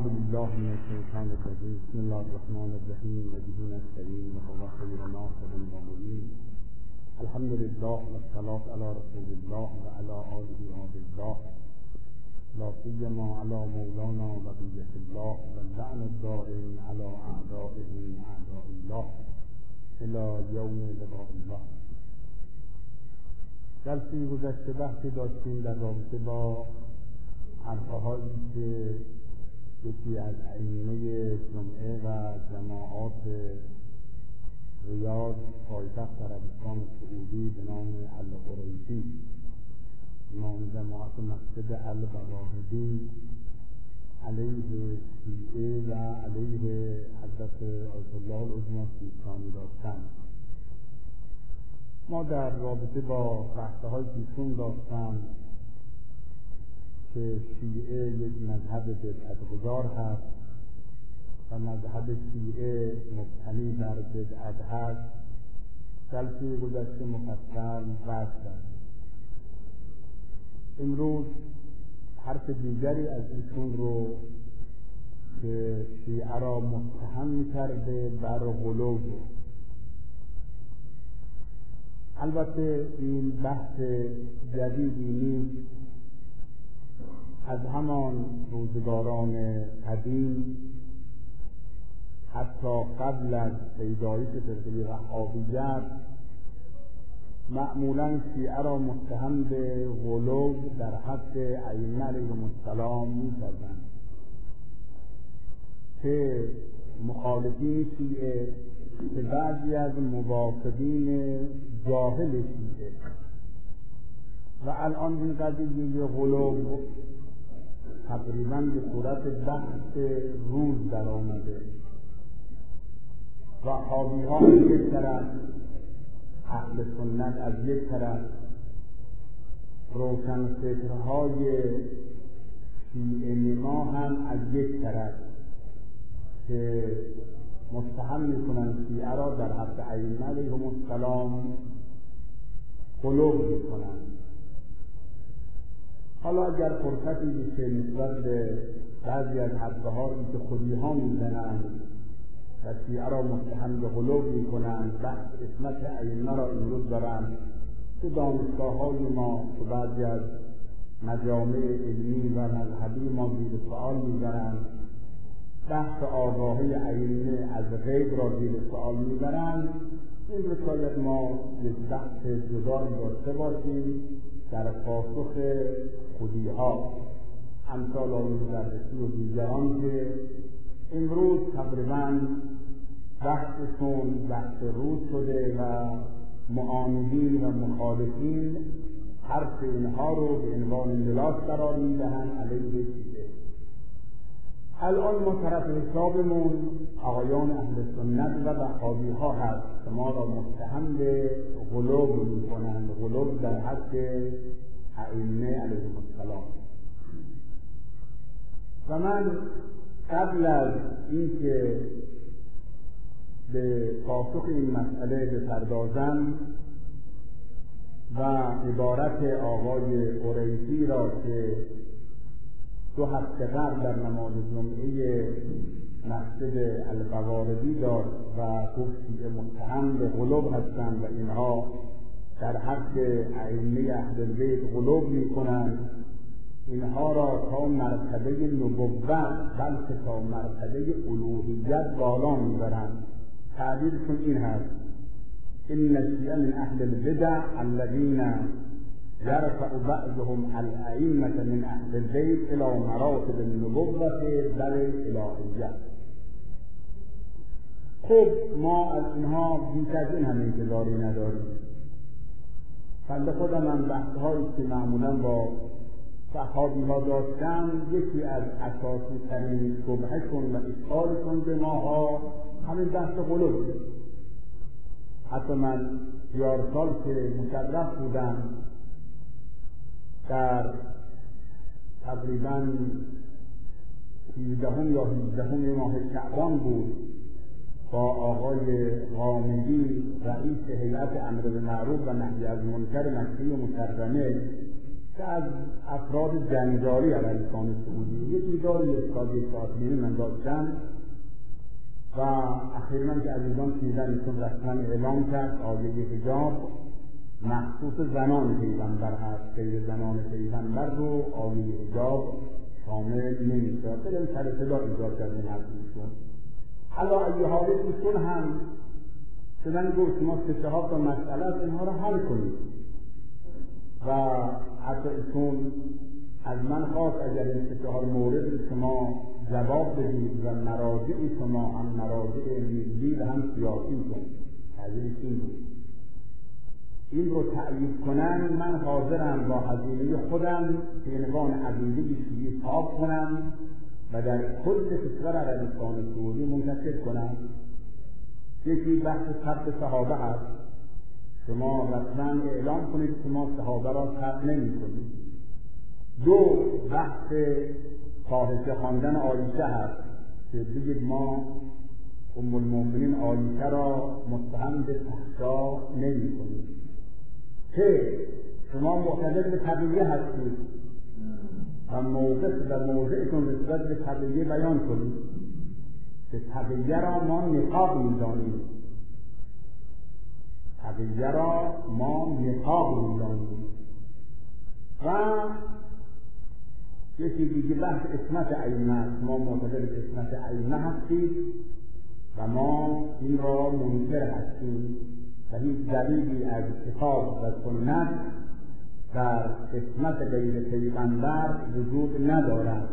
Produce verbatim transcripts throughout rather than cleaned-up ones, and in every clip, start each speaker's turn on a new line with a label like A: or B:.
A: بالله من الشیطان الرجیم. بسم الله الرحمن الرحیم و به نستعین و هو خیر ناصر و معین. الحمد لله والصلاة علی رسول الله و علی آله و الله، لا سیما علی مولانا بقیة الله و اللعن الدائم علی اعدائهم اعداء الله الی یوم لقاء الله. جلسه گذشته بحثی داشتیم در رابطه با حرفهایی که یکی از ائمه جمعه و جماعات ریاض پایتخت عربستان سعودی به نام القریشی، امام جماعت مسجد القواهدی، علیه شیعه و علیه حضرت آیت الله العظمی سیستانی داشتند. ما در رابطه با بحث‌های پیشون داشتند که شیعه یک مذهب بدعت‌گذار هست و مذهب شیعه مبتنی بر بدعت هست. جلسه گذشته مفصل بحث کرد. امروز حرف دیگری از ایشون رو که شیعه را متهم کرده بر غلو. البته این بحث جدیدی نیست، از همان روزگاران قدیم حتی قبل از پیدایش فرقه وهابیت معمولا شیعه را متهم به غلو در حق ائمه علیهم السلام می‌کردند که مخالفین شیعه که بعضی از موافقین جاهل شیعه و الان این قضیه غلو تقریباً به صورت بحث روز در آمده و وهابی‌ها از یک طرف، اهل سنت از یک طرف، روشنفکرهای شیعه نما هم از یک طرف که متهم می‌کنند شیعه را در حق ائمه علیهم السلام غلو می‌کنند. حالا اگر فرصتی بشه نسبت به بعضی از حرفهایی که خودی‌ها می‌زنند و شیعه را متهم به غلو می‌کنند، بحث عصمت ائمه را امروز دارند که دانشگاه‌های ما و بعضی از مجامع علمی و مذهبی ما زیر سؤال می‌برند، بحث آگاهی ائمه از غیب را زیر سؤال می‌برند. این رو شاید ما یک بحث جدایی داشته باشیم در پاسخ خودی‌ها امثال آقای مدرسی و دیگران که امروز تقریباً بحثشون بحث روز شده و معاندین و مخالفین حرف اینها رو به عنوان ملاک قرار میدهند علیه شیعه. الان ما طرف حسابمون آقایان اهل سنت و وهابی‌ها هست که ما را متهم به غلو می‌کنند، غلو در حق ائمه علیهم السلام. و من قبل از اینکه به پاسخ این مسئله بپردازم و عبارت آقای قریشی را که دو هفته قبل در نماز جمعه مسجد القواردی داشت و گفت شیعه متهم به غلو هستند و اینها در حق ائمه اهل بیت غلو می‌کنند، اینها را تا مرتبه نبوت بلکه تا مرتبه الوهیت بالا می‌برند. تعبیرشون این هست: ان الشیعة من اهل البدع الذين يرفع بعضهم الائمة من اهل البيت الى مراتب النبوة بل الالهیت. خب ما از اینها بیش از این هم انتظاری نداریم. بنده خودم هم بحث‌هایی که معمولاً با وهابی‌ها داشتم، یکی از اساسی ترین شبهه‌شون و اشکالشون به ماها همین بحث غلوه. حتی من یار سال که مشرف بودم در تقریباً سیزدهم یا هجدهم ماه شعبان بود، با آقای غامدی رئیس هیئت امر بالمعروف و نهی از منکر مکه مکرمه که از افراد جنجالی عربستان سعودی یکی داری استاد یک ساعت نیمه من داشتم و اخیراً که عزیزان شنیدن ایشون رسما اعلام کرد آیه حجاب مخصوص زنان پیغمبر هست، غیر زنان پیغمبر رو آیه حجاب شامل نمیشه. خیلی سر صدا ایجاد کرده نزدیشون. حالا ایه حال ایشون هم شدن گفت شما سه چهار تا مسئله از اینها رو حل کنید و حتی ایشون از من خواست اگر این سه چهار مورد شما جواب بدید و مراجع شما هم مراجع ملی و هم سیاسی کنید. حضرت این بود این رو تأیید کنن من حاضرم با هزینه خودم پیروان عقیده شیعی تاب کنم و در کل کشور عربستان سعودی منتشر کنم. یکی بحث ثبت صحابه هست، شما رسما اعلام کنید شما صحابه را ثبت نمی کنید. دو بحث فاحشه خواندن عایشه هست که بگید ما ام المؤمنین عایشه را متهم به فحشا نمی کنید. که شما معتقد به تبعیه هستید و موقف و موضعتون نسبت به تبعیه بیان کنید که تبعیه را ما نقاب می‌دانیم، تبعیه را ما نقاب می‌دانیم. و یکی دیگه بحث اسمت ائمه، ما معتقد به اسمت ائمه هستید و ما این را منکر هستیم و هیچ دلیلی از کتاب و سنت در اسمت غیر پیغمبر وجود ندارد.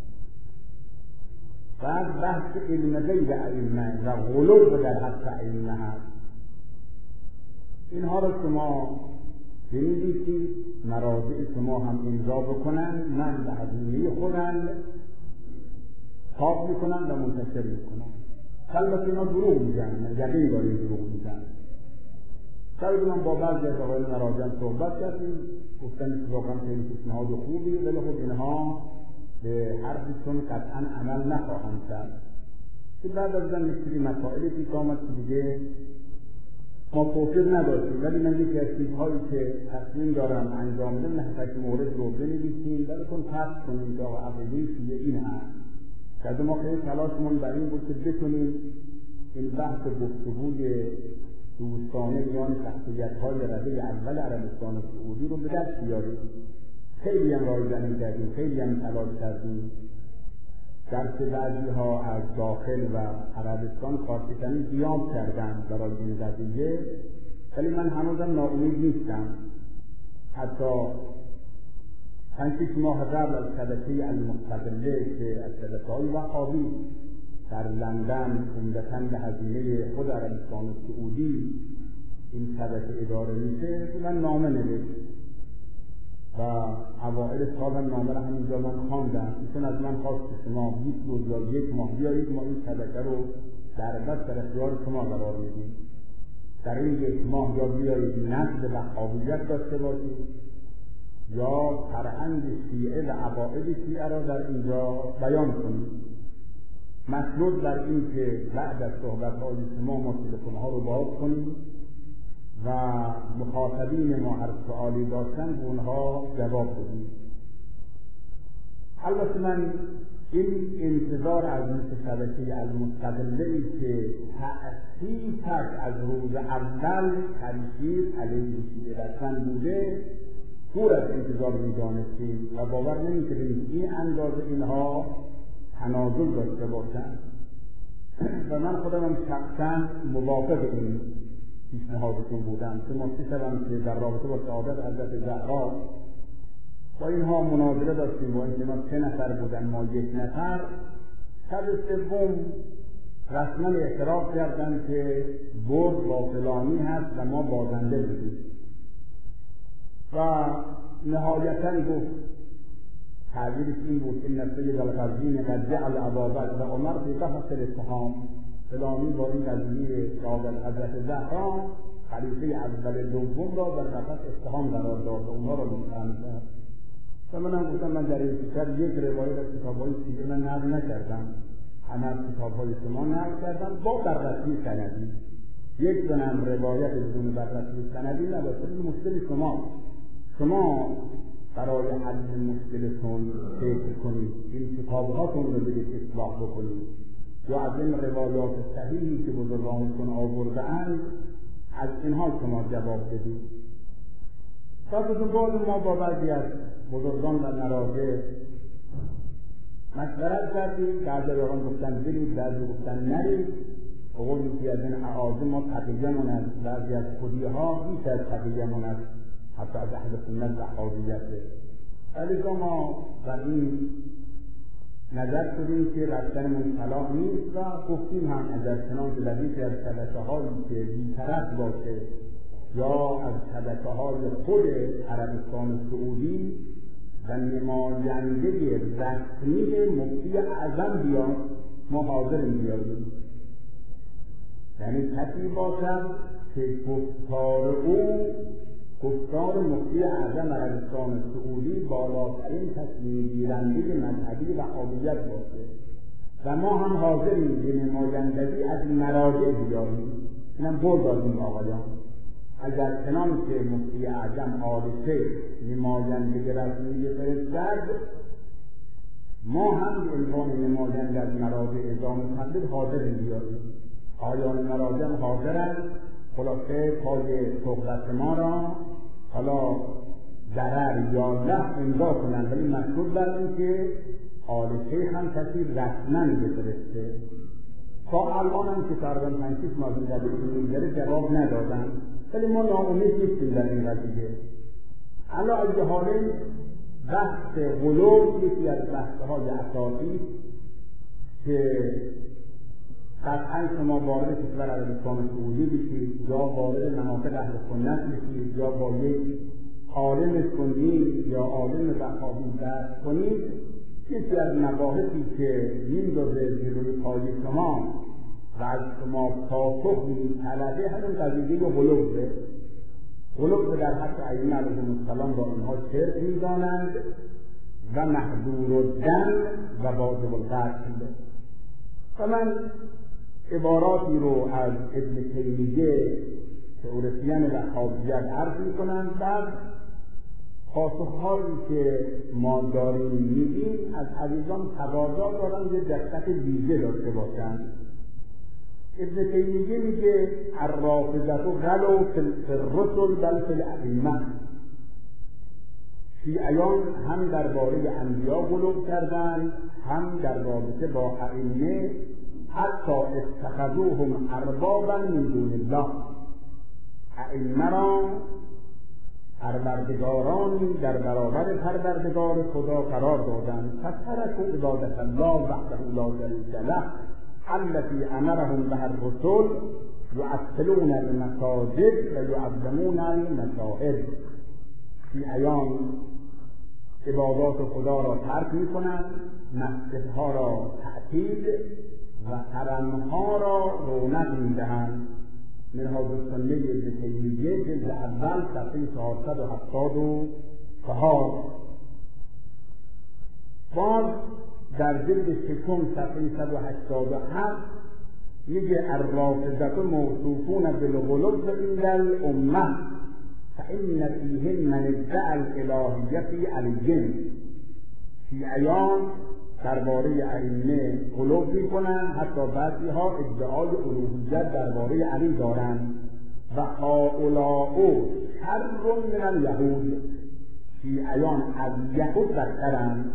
A: بعد بحث علم غیب ائمه و غلو در حق ائمه هست. اینها را شما بنویسید، مراجع شما هم امضا بکنن، من به هزینه خودم چاپ میکنم و منتشر میکنم. البته اینا دروغ میگن، یقین داریم دروغ میگن. شاید من با بعضی از آقایان مراجع صحبت کردیم، گفتن که واقعا خیلی پیشنهاد خوبی، ولی خب اینها به حرفشون قطعا عمل نخواهند کرد. که بعد از این مشکلی مسائلی پیش آمد که دیگه ما توفیق نداشتیم، ولی من یکی از چیزهایی که تصمیم دارم انجام بدم هفت مورد رو بنویسیم ولی کن فرض کنیم که آقا عقیده شیعه این هست. که ما خیلی تلاشمون بر این بود که بتونیم این بحث گفتگوی دوستانه میان شخصیت‌های رده اول عربستان سعودی رو به دست بیاریم. خیلی هم رایزنی کردیم، خیلی هم تلاش کردیم. درس بعضی ها از داخل و عربستان کارشکنی زیاد کردن برای این قضیه، ولی من هنوزم ناامید نیستم. حتی پنج شش ماه قبل از شبکه المستقله که از شبکه‌های وهابی در لندن عمدتاً به هزینه خود عربستان سعودی این شبکه اداره میشه من نامه نوشت و اوائل سال هم نامه را همینجا من خواندم. ایشون از من خواست که شما بیست روز یا یک ماه بیایید ما این شبکه رو در بس در اختیار شما قرار میدیم. در این یک ماه یا بیایید نقد وهابیت داشته باشید یا فرهنگ شیعه و عقاید شیعه را در اینجا بیان کنید. مطلوب بر این که بعد از صحبت‌های شما ما تلفن‌ها رو باز کنیم و مخاطبین ما هر سوالی داشتن به اونها جواب بدیم. البته من این انتظار از مثل شبکه المستقله که تأسیسش از روز اول تنشیر علیه شیعه رسن بوده دور از انتظار می‌دانستیم و باور نمی‌کردیم این اندازه اینها تنازل داشته باشند و من خودم هم شخصا موافق این پیشنهادشون بودم. که ما سه شبم که در رابطه با شهادت حضرت زهرا با اینها مناظره داشتیم، با اینکه ما سه نفر بودن ما یک نفر، شب سوم رسما اعتراف کردن که برد با فلانی هست و ما بازنده بودیم و نهایتا گفت تعبیرش این بود این سید القزوینی قد جعل ابا بکر و عمر فی قفص الاتهام. فلانی با این قضیه شهادت حضرت زهرا خلیفه اول دوم را در قفص اتهام قرار داد و اونها را متهم کرد. و منم گفتم من در این کتاب یک روایت از کتاب‌های شیعه من نقل نکردم، همه از کتاب‌های شما نقل کردم با بررسی سندی. یک دونم روایت بدون بررسی سندی نداشته. این مشکل شما شما برای حل مشکلتون فکر کنید، این کتابهاتون رو برید اصلاح بکنید، یا از این روایات صحیحی که بزرگانتون آورده‌اند از اینها شما جواب بدید. سازتون بود ما با بعضی از بزرگان و مراجع مشورت کردیم، بعضی آقایان گفتن برید، بعضی گفتن نرید. قولی که از این اعاظم ما تقییمون است، بعضی از خودیها بیش از تقییمون است، حتی از اهل سنت و حاضیته. ولی ما در این نظر شدیم که رفتنمون صلاح نیست و گفتیم هم اگر چنانچه در یکی از شبکه‌هایی که بی‌طرف باشه یا از شبکه‌های خود عربستان سعودی و نماینده رسمی مفتی اعظم بیاد، ما حاضریم بیاییم. یعنی کسی باشد که گفتار او گفتار مفتی اعظم عربستان سعودی بالاترین تصمیم گیرنده مذهبی و عالیت باشه و ما هم حاضریم به نمایندگی از مراجع بیاییم. اینم قول دادیم آقایان، اگر چنانچه مفتی اعظم آل شیخ نماینده رسمی فرستد، ما هم به عنوان نماینده از مراجع اعظام تقلید حاضریم بیاییم. آیان مراجع حاضرند خلاصه پای صحبت ما را حالا ضرر یا لحظ امضا کنند، ولی مشروط بر این که آل شیخ هم کسی رسما بفرسته. تا الان هم که تقریبا پنج شش ماه در این میگذره جواب ندادن، ولی ما ناامید نیستیم در این قضیه. علی ای حال بحث غلو یکی از بحث‌های اساسی که قطعا شما وارد کشور عربستان سعودی بشید یا وارد مناطق اهل سنت بشید یا با یک عالم سنی یا عالم وهابی درس کنید، یکی از مباحثی که میندازه جلوی پای شما و از شما پاسخ می‌طلبه همین قضیه غلوه. غلو در حق ائمه علیهم السلام را اینها شرک می‌دانند و محظور الدم و واجب القتل. و من عباراتی رو از ابن تیمیه که عرفیان وهابیت عرض می‌کنند و پاسخ‌هایی که ما داریم می‌دیم از عزیزان تقاضا دارند یه دقت ویژه داشته باشند. ابن تیمیه میگه الرافضة غلو فی الرسل بل فی الائمه. شیعیان هم درباره انبیا غلو کردند، هم در رابطه با ائمه، حتی اتخذوهم اربابا من دون الله. ائمه را پروردگارانی در برابر پروردگار خدا قرار دادند. فترکوا عبادة الله وحده لا شریک له التي امرهم بها الرسل یعطلون المساجد و یعظمون المشاهد. شیعیان عبادات خدا را ترک می‌کنند، مسجدها را تعطیل و حرمها را رونق می‌دهند. منهاج السنه ابن تیمیه جلد اول صفحه چهارصد و هفتاد و چهار. باز در جلد ششم صفحه صد و هشتاد و هفت میگه الرافضة موصوفون بالغلو عند الامه فإن فیهم من ادعى الالهیة علیهم. شیعیان درباره ائمه غلو میکنند، حتی بعضی ها ادعای الوهیت درباره علی دارند. و هؤلاء شر من الیهود. شیعیان از یهود بدترند.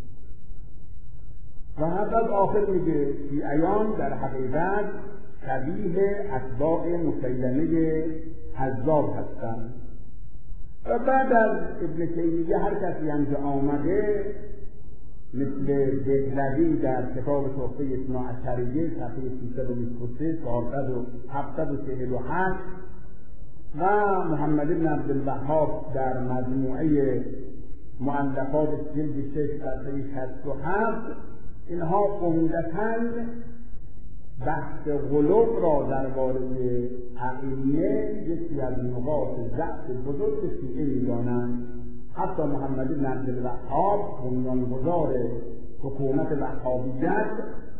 A: و بعد آخر میگه شیعیان در حقیقت شبیه اتباع مسیلمه کذاب هستند. و بعد از ابن تیمیه هر کسی هم که آمده مثل دهلوی در کتاب تحفه اثنا عشریه صفحه سیصد و بیست و سه چهارصد و هفتصد و چهل و هشت و محمد بن عبدالوهاب در مجموعه مؤلفات جلد شش صفحه شصت و هفت، اینها عمدتاً بحث غلو را درباره ائمه یکی از نقاط ضعف بزرگ شیعه می‌دانند. حتی محمد بن عبدالوهاب بنیانگذار حکومت وهابیت،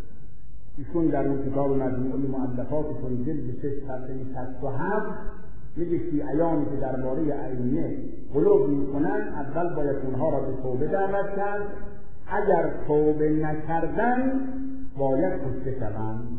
A: ایشون در اون کتاب مجموعه مؤلفاتشون جلد شش صفحه شصت و هفت میگه شیعیانی که درباره ائمه غلو میکنن اول باید اونها را به توبه دعوت کرد، اگر توبه نکردن باید کشته شوند.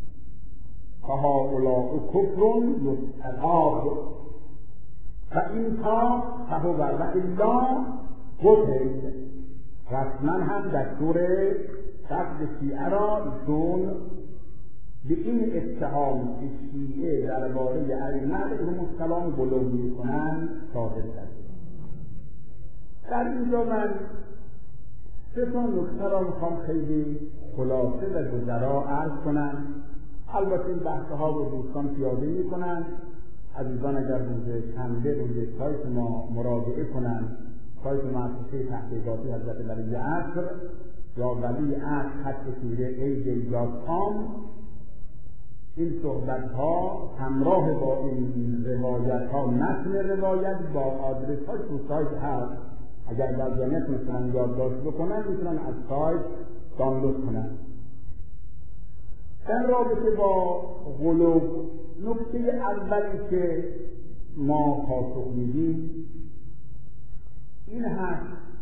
A: فهؤلاء کفر یستتاب فإن تاب فهو و الا قتل. رسما هم دستور قتل شیعه را ایشون به این اتهام که شیعه درباره ائمه علیهم السلام غلو میکنند صادر کرده. در اینجا من سه تا نکته را میخوام خیلی خلاصه و گذرا عرض کنم. البته این بحث‌ها رو دوستان پیاده میکنن، عزیزان اگر روز شنبه روی سایت ما مراجعه کنند، سایت مؤسسه تحقیقاتی حضرت ولی عصر یا ولی عصر خط تیره ای جی دات کام، این صحبت ها همراه با این روایت ها، متن روایت با آدرس ها تو سایت هست. اگر بعضیانت مثلا یادداشت بکنن میتونن از سایت دانلود کنن. در رابطه با غلو، نکته اولی که ما پاسخ میدیم این هست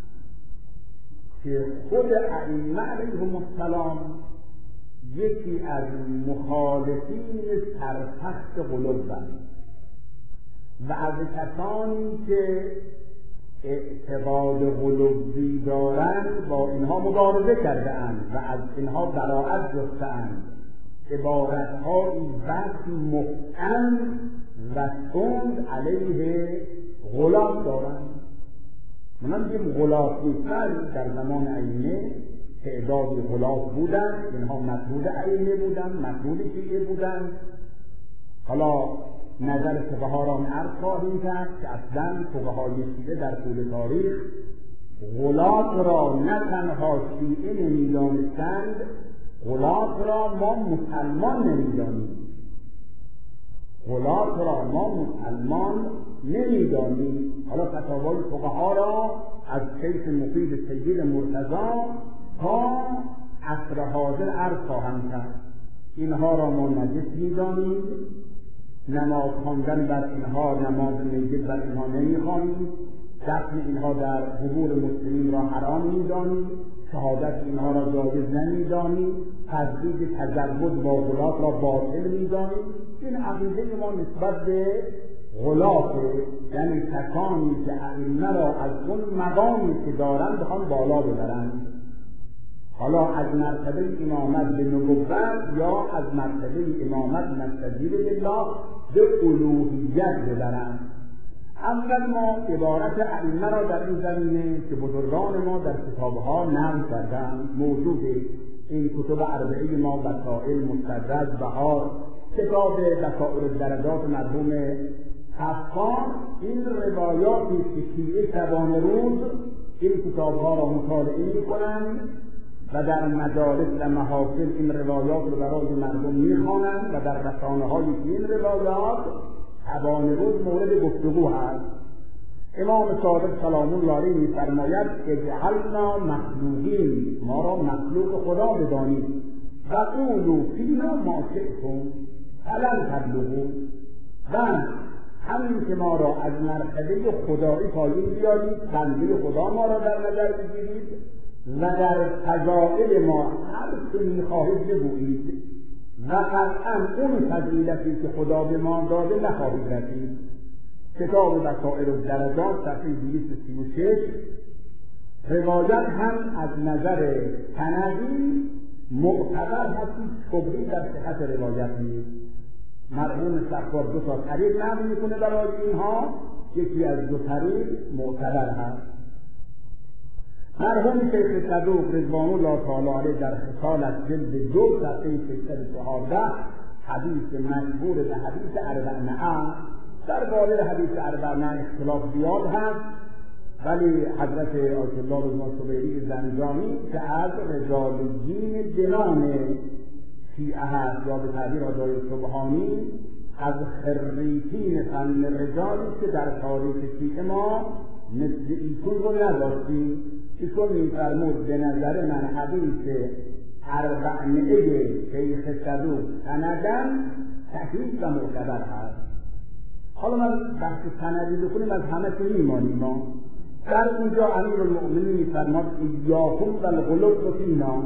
A: که خود ائمه علیهم السلام یکی از مخالفین سرسخت غلوند و از کسانی که اعتقاد غلوی دارند با اینها مبارزه کرده اند و از اینها براءت جسته اند. عبارتهایی وقت محکم و تند علیه غلات دارند. من میگیم غلات نیستن، در زمان ائمه تعدادی غلات بودند، اینها مطرود ائمه بودند، مطرود شیعه بودند. حالا نظر فقها را عرض خواهیم کرد که اصلا فقهای شیعه در طول تاریخ غلات را نه تنها شیعه نمیدانستند، غلات را ما مسلمان نمیدانیم. غلات را ما مسلمان نمیدانیم. حالا فتاوای فقها را از شیخ مفید سید مرتضی تا عصر حاضر عرض خواهم کرد. اینها را ما نجس میدانیم، نماز خواندن بر اینها، نماز میت بر اینها نمیخوانیم، دفن اینها در قبور مسلمین را حرام میدانیم، شهادت اینها را جایز نمیدانیم، تجدید تزوج با غلات را باطل میدانیم. این عقیده ما نسبت به غلاته، یعنی کسانی که ائمه را از اون مقامی که دارند بخوان بالا ببرند، حالا از مرتبه امامت به نبوت یا از مرتبه امامت مستجیب بالله به الوهیت ببرند. اول ما عبارت ائمه را در این زمینه که بزرگان ما در کتابها نقل کردند موجوده. این کتب اربعه ما، وسائل، مستدرک، بهار، کتاب بصائر الدرجات مرحوم حفار، این روایاتی که شیعه شبانه روز این کتابها را مطالعه می‌کنند و در مجالس و محافل این روایات رو برای مردم می‌خوانند و در رسانه‌های این روایات شبانه روز مورد گفتگو هست. امام صادق سلام الله علیه می‌فرماید اجعلنا مخلوقین، ما را مخلوق خدا بدانید، و قولوا فینا ما شئتم فلن تبلغوا، و همین که ما را از مرتبه خدایی پایین بیارید، بنده خدا ما را در نظر بگیرید و در فضائل ما هر چه می‌خواهید بگویید و قطعاً اون فضیلتی که خدا به ما داده نخواهید رسید. کتاب بصائر الدرجات صفحه دویست و سی و شش. روایت هم از نظر سندی معتبر هست، شبهه‌ای در صحت روایت نیست. مرحوم صفار دو تا طریق نقل میکنه برای اینها، یکی از دو طریق معتبر هست. مرحوم شیخ صدوق رضوان الله تعالی علیه در خصال از جلد دو صفحه ششصد و چهارده حدیث مشهور به حدیث اربعمائه، در باره حدیث اربعمائه اختلاف زیاد هست، ولی حضرت آیت الله رضا صبیری زنجانی که از رجالیین دلان شیعه هست یا به تعبیر آقای سبحانی از خریطین فن رجالی که در تاریخ شیعه ما مثل ایشون رو نداشتیم. ایشون می‌فرمود به نظر من حدیث اربعمائه شیخ صدوق سندن صحیح و معتبر هست. حالا من بحث سندی بکنیم از همه که میمانیم. ما در اینجا امیرالمؤمنین میفرماد ایاکم و الغلو فینا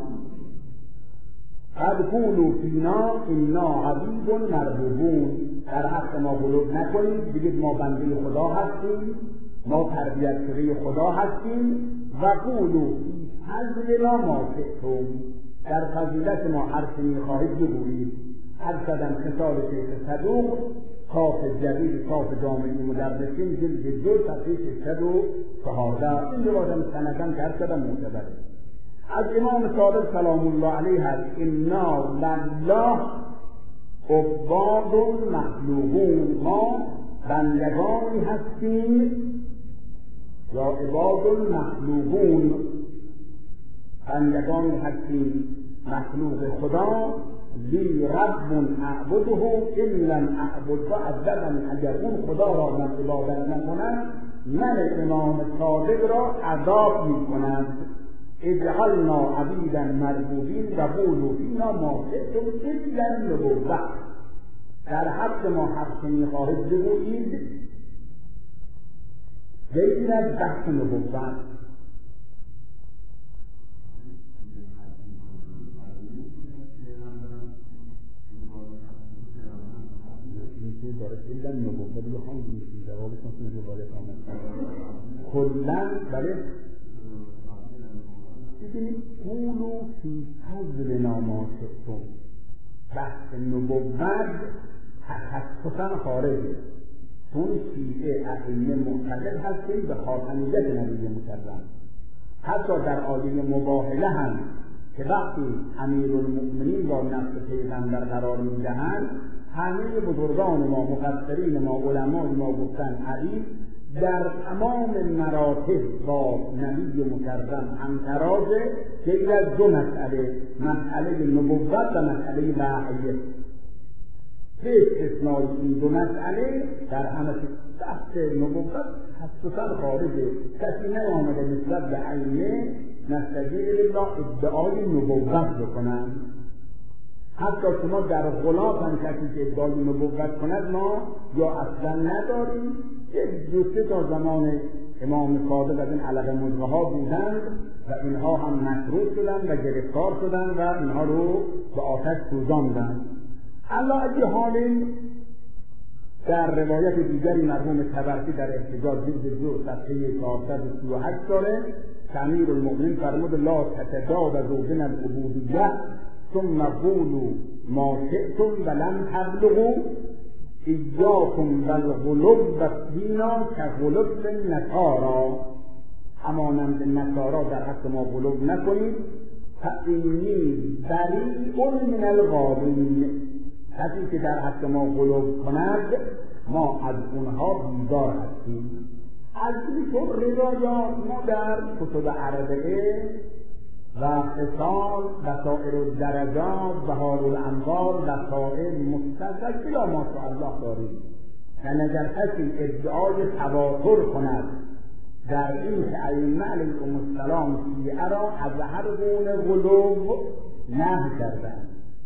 A: قد قولوا فینا انا عبید مربوبون. در حق ما غلو نکنید، بگید ما بنده خدا هستیم، ما تربیت شده خدا هستیم. و قولوا فی فضلنا ما شئتم، در فضیلت ما هر چه میخواهید بگویید. هر قدم خصال شیخ صدوق کاف جدید کاف جامعی مدرسین جلد دو صفحه ششصد و چهارده. این روایت سندن که هر قدم معتبره. از امام صادق سلام الله علیه هست انا لله عباد مخلوقون، ما بندگانی هستیم یا عباد مخلوقون، بندگانی هستیم مخلوق خدا. لی رب اعبده ان لم اعبده عذبنی، اگر اون خدا را من عبادت نکنم من امام صادق را عذاب میکنم. اجعلنا عبیدا مربوبین و قولوا فینا ما شئتم الا النبوة، در حق ما هر چه میخواهید بگویید غیر از بحث نبوت. إلا النبوة بلخان بنسي جواب صنصر الرواية كلًا بله ببینید قولوا فی فضلنا ما شئتم. بحث نبوت تخصصاً خارجه، چون شیعه ائمه معتقد هستیم به خاتمیت نبی مکرم. حتی در آیه مباهله هم که وقتی امیرالمؤمنین را نفس پیغمبر قرار میدهند، همه بزرگان ما، مفسرین ما، علمای ما گفتن علی در تمام مراتب با نبی مکرم همترازه غیر از دو مسئله، مسئله نبوت و مسئله وحی. به استثنای این دو مسئله در همه بحث نبوت خصوصا خارجه. کسی نیامده نسبت به ائمه نستجیب الله ادعای نبوت بکنن. حتی شما در غلاف هم کسی که ادعای نبوت کند ما یا اصلا نداریم. یک دو سه تا زمان امام صادق از این علقه مزغه ها بودند و اینها هم مطرود شدند و گرفتار شدند و اینها رو به آتش سوزاندند. علی حال در روایت دیگری مرحوم طبرسی در احتجاج جلد دو صفحه چهارصد و سی و هشت داره که امیرالمؤمنین فرمود لا تتجاوزوا بین العبودیة ثم قولوا ما شئتم ولم تبلغوا ایاکم والغلو فینا کغلو النصارى. همانند نصارا در حق ما غلو نکنید. فإنی بریء من الغالین، کسی که در حق ما غلو کند ما از اونها بیزار هستیم. از این طور روایات ما در کتب عربه و خصال و سائر الدرجات و بهار الانوار و سائر مستدرک بلا ما شاء الله داریم. و اگر کسی ادعای تواتر کند در این که ائمه علیهم السلام شیعه را از هر گونه غلو نهی کردند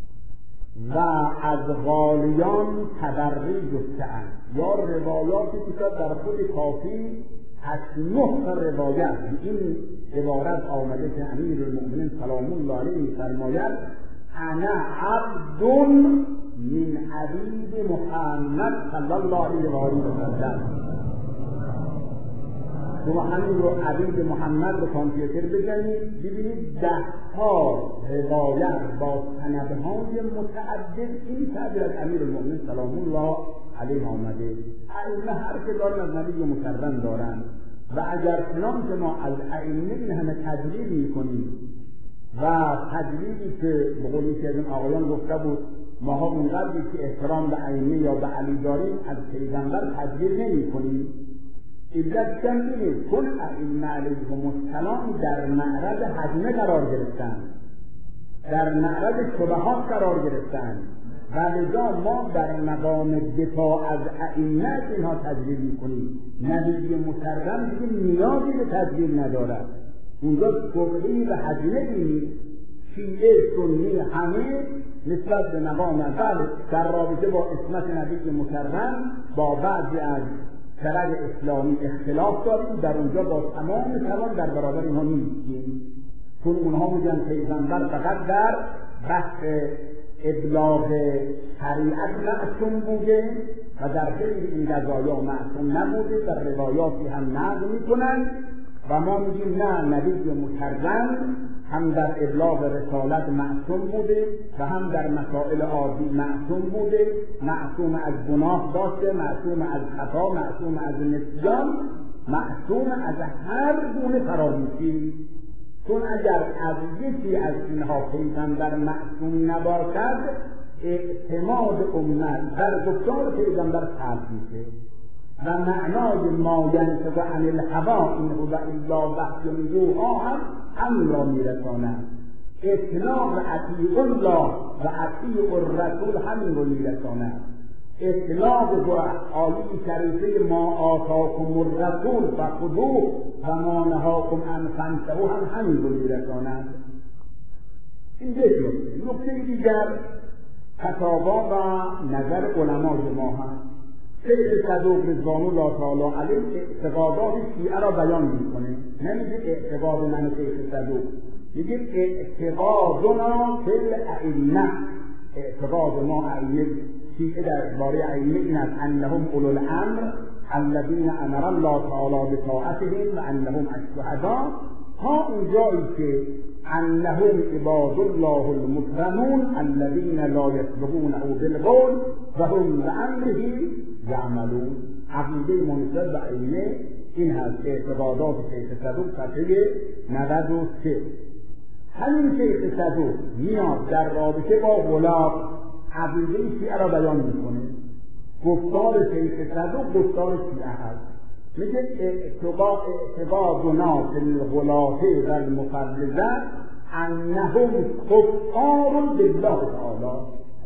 A: و از غالیان تبری جسته‌اند، یا روایاتی که در خود کافی هشت نه تا روایت این عبارت آمده که امیرالمؤمنین سلام الله علیه فرماید انا عبد من عبید محمد صلی الله علیه و آله و سلم. شما همین رو عبید محمد رو کامپیوتر بزنید ببینید ده ها روایت با سندهای متعدد این تعبیر از امیرالمؤمنین سلام الله علیه آمده. ائمه هر که دارن از نبی مکرم دارن و اگر چنان که ما از ائمه این همه تجلیل میکنیم و تجلیلی که به قولی که از این آقایان گفته بود ماها اونقدری که احترام به ائمه یا به علی داریم از پیغمبر تجلیل نمی کنیم. علت کم اینه چون ائمه علیهم السلام در معرض هزینه قرار گرفتن، در معرض شبهات قرار گرفتن و لذا ما در مقام دفاع از ائمه اینها تجلیل میکنیم. نبی مکرم دیگه نیازی به تجلیل ندارد. اونجا شبهه‌ای به هزینه نیست، شیعه سنی همه نسبت به مقام بله در رابطه با عصمت نبی مکرم با بعضی از فرق اسلامی اختلاف داریم، در اونجا با تمام توان در برابر اینها نیستیم، چون اونها میگن پیغمبر فقط در بحث ابلاغ شریعت معصوم بوده و در غیر این قضایا معصوم نبوده، در روایاتی هم نقل میکنن و ما میگیم نه، نبی مکرم هم در ابلاغ رسالت معصوم بوده و هم در مسائل عادی معصوم بوده، معصوم از گناه داشته، معصوم از خطا، معصوم از نسیان، معصوم از هر گونه فراموشی. چون اگر از یکی از اینها پیغمبر معصوم نباشد اعتماد امت در گفتار پیغمبر خلق میشه و معنای ما ینطق عن الهوی این هو الا وحی یوحی هم همین را میرساند. اطلاق اطیع الله و اطیع الرسول همین را میرساند. اطلاق با آیه شریفه ما آتاکم الرسول فخذوه و ما نهاکم عن فانتهوا هم همین را میرساند. این یک نکته. نکته دیگر فتاوا و نظر علمای ما هست. شیخ صدوق رضوان الله تعالی علیه اعتقادات شیعه را بیان میکنه، نمیگه اعتقاد من شیخ صدوق، میگه اعتقادنا فی الائمه، اعتقاد ما ائمه شیعه درباره ائمه این است انهم اولو الامر الذین امر الله تعالی بطاعتهم و انهم الشهداء، ها اونجایی که انهم عباد الله المكرمون الذين لا يسبقونه بالقول و هم بامره یعملون. عقیده مناسب به ائمه این هست، اعتقادات شیخ صدوق صفحه نود و سه. همین شیخ صدوق میاد در رابطه با غلاف عقیده شیعه را بیان میکنه. گفتار شیخ صدوق گفتار شیعه هست، میگه اعتقادنا فی الغلاة و المفرزه انهم کفار بالله تعالی.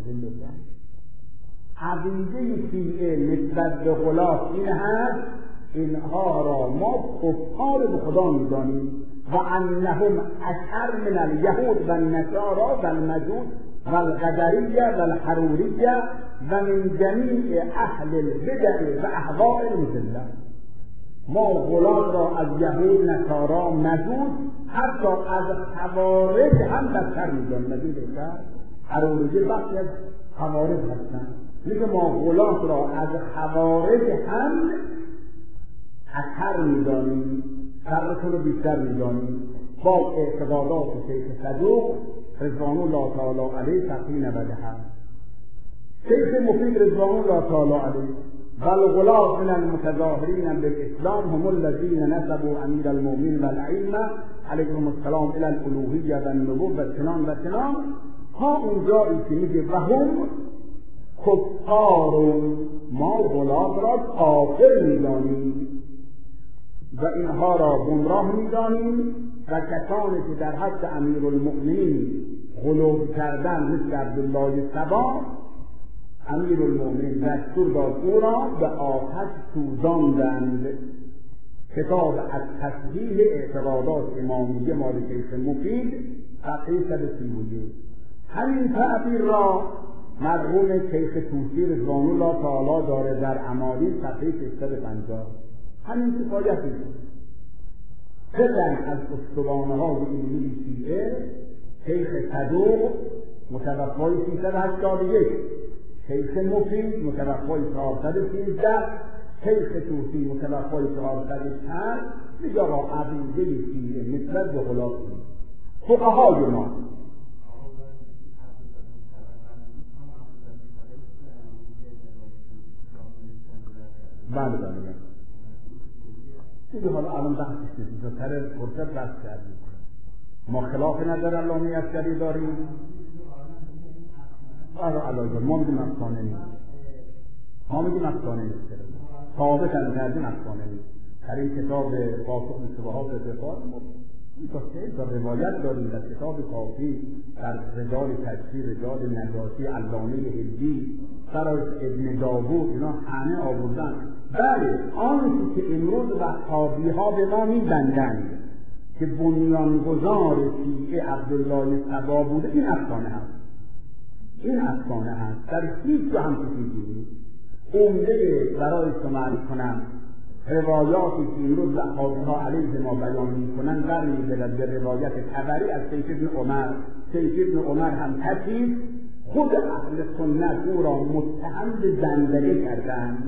A: عقیده شیعه نسبت به غلاة این هست اینها را ما کفار به خدا میدانیم و انهم اشر من الیهود و النصارى و المجوس و القدریه و الحروریه و من جمیع اهل البدع و اهواء المضله. ما غلاة را از یهود، نصارا، مجوس حتی از خوارج هم بدتر میدانیم. از این بهتر حروریه بخشی از خوارج هستند. میگه ما غلاة را از خوارج هم اثر میدانیم، شرشون رو بیشتر میدانیم با اعتقادات شیخ صدوق رضوان الله تعالی علیه صفحه نود و هفت. شیخ مفید رضوان الله تعالی علیه والغلاة من المتظاهرین بالاسلام هم الذین نسبوا امیر المؤمنین والائمه علیهم السلام الی الالوهیه و النبوة و چنان و چنان، ها اونجایی که میگه و هم کفارون، ما غلاة را کافر میدانیم و اینها را گمراه میدانیم و کسانی که در حد امیرالمؤمنین غلو کردن مثل عبدالله سبا، امیرالمؤمنین دستور داد او را به آتش سوزاندند. کتاب از تصحیح اعتقادات امامیه مال شیخ مفید صفحه صد و سی و یک. همین تعبیر را مرحوم شیخ طوسی رضوان الله تعالی داره در امالی صفحه ششصد و پنجاه. همین کفایت میشه. خیلی از استوانه‌های علمی شیعه شیخ صدوق متوفای سیصد و هشتاد و یک، شیخ مفید متوفای چهارصد و سیزده، شیخ طوسی متوفای چهارصد و چند. میگه آقا عقیده شیعه نسبت به غلاة فقهای ما بله بله بله دیگه حالا الان بحثش نیست، زودتر فرصت بحث کردیم. ما خلاف نظر علامه عسکری داریم. آره علاوه ما میگیم افسانه نیست، ما میگیم افسانه نیست، ثابت هم کردیم افسانه نیست. در این کتاب پاسخ به شبهات دفاع این تا سه تا روایت داریم در کتاب کافی در رجال تشریح، رجال نجاشی، علامه هندی، سراج ابن داوود، اینا همه آوردن. بله آنچه که امروز وهابی ها به ما میبندند که بنیانگذار شیعه عبدالله صبا بوده، این افسانه هست. این افسانه هست، در هیچ جا هم چیزی نیست. عمده برای شما عرض کنم روایاتی که این روز وهابی‌ها علیه ما بیان می‌کنند برمی‌گردد به روایت طبری از سید ابن عمر. سید ابن عمر هم کسی خود اهل سنت او را متهم به زندقه کردند.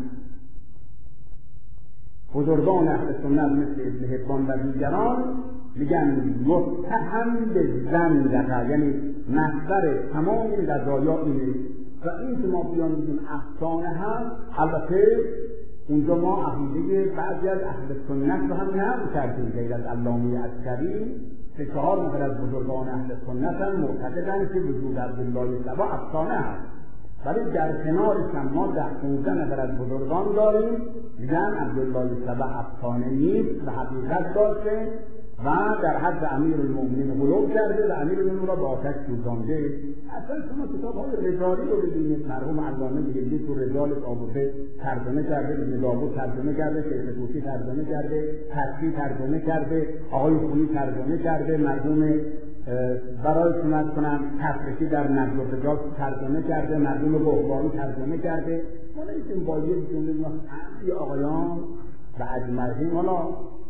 A: بزرگان اهل سنت مثل ابن حبان و دیگران میگن متهم به زندقه، یعنی مصدر تمام این قضایا اینه. و این که ما بیان میگیم افسانه هست، البته اونجا ما عقیده بعضی از اهل سنت رو هم نقل کردیم، غیر از علامه عسکری سه چهار نفر از بزرگان اهل سنت هم معتقدند که وجود عبدالله صبا افسانه هست، ولی در کنارش هم ما ده پونزده نفر از بزرگان داریم میگن عبدالله صبا افسانه نیست و حقیقت داشته و در حد امیرالمومنین غلو کرده و امیرالمومنین را با آتش سوزانده. اصلا شما کتاب‌های رجالی رو ببینید، مرحوم علامه بهلی تو رجالش آورده ترجمه کرده، ابن داوود ترجمه کرده، شیخ طوسی ترجمه کرده، حسی ترجمه کرده، آقای خونی ترجمه کرده، مرحوم برای شما کنم تفریحی در نقد الرجال ترجمه کرده، مرحوم بهبانی ترجمه کرده. ما نمی‌تونیم با یک جمله ما همه آقایان و اجمعین حالا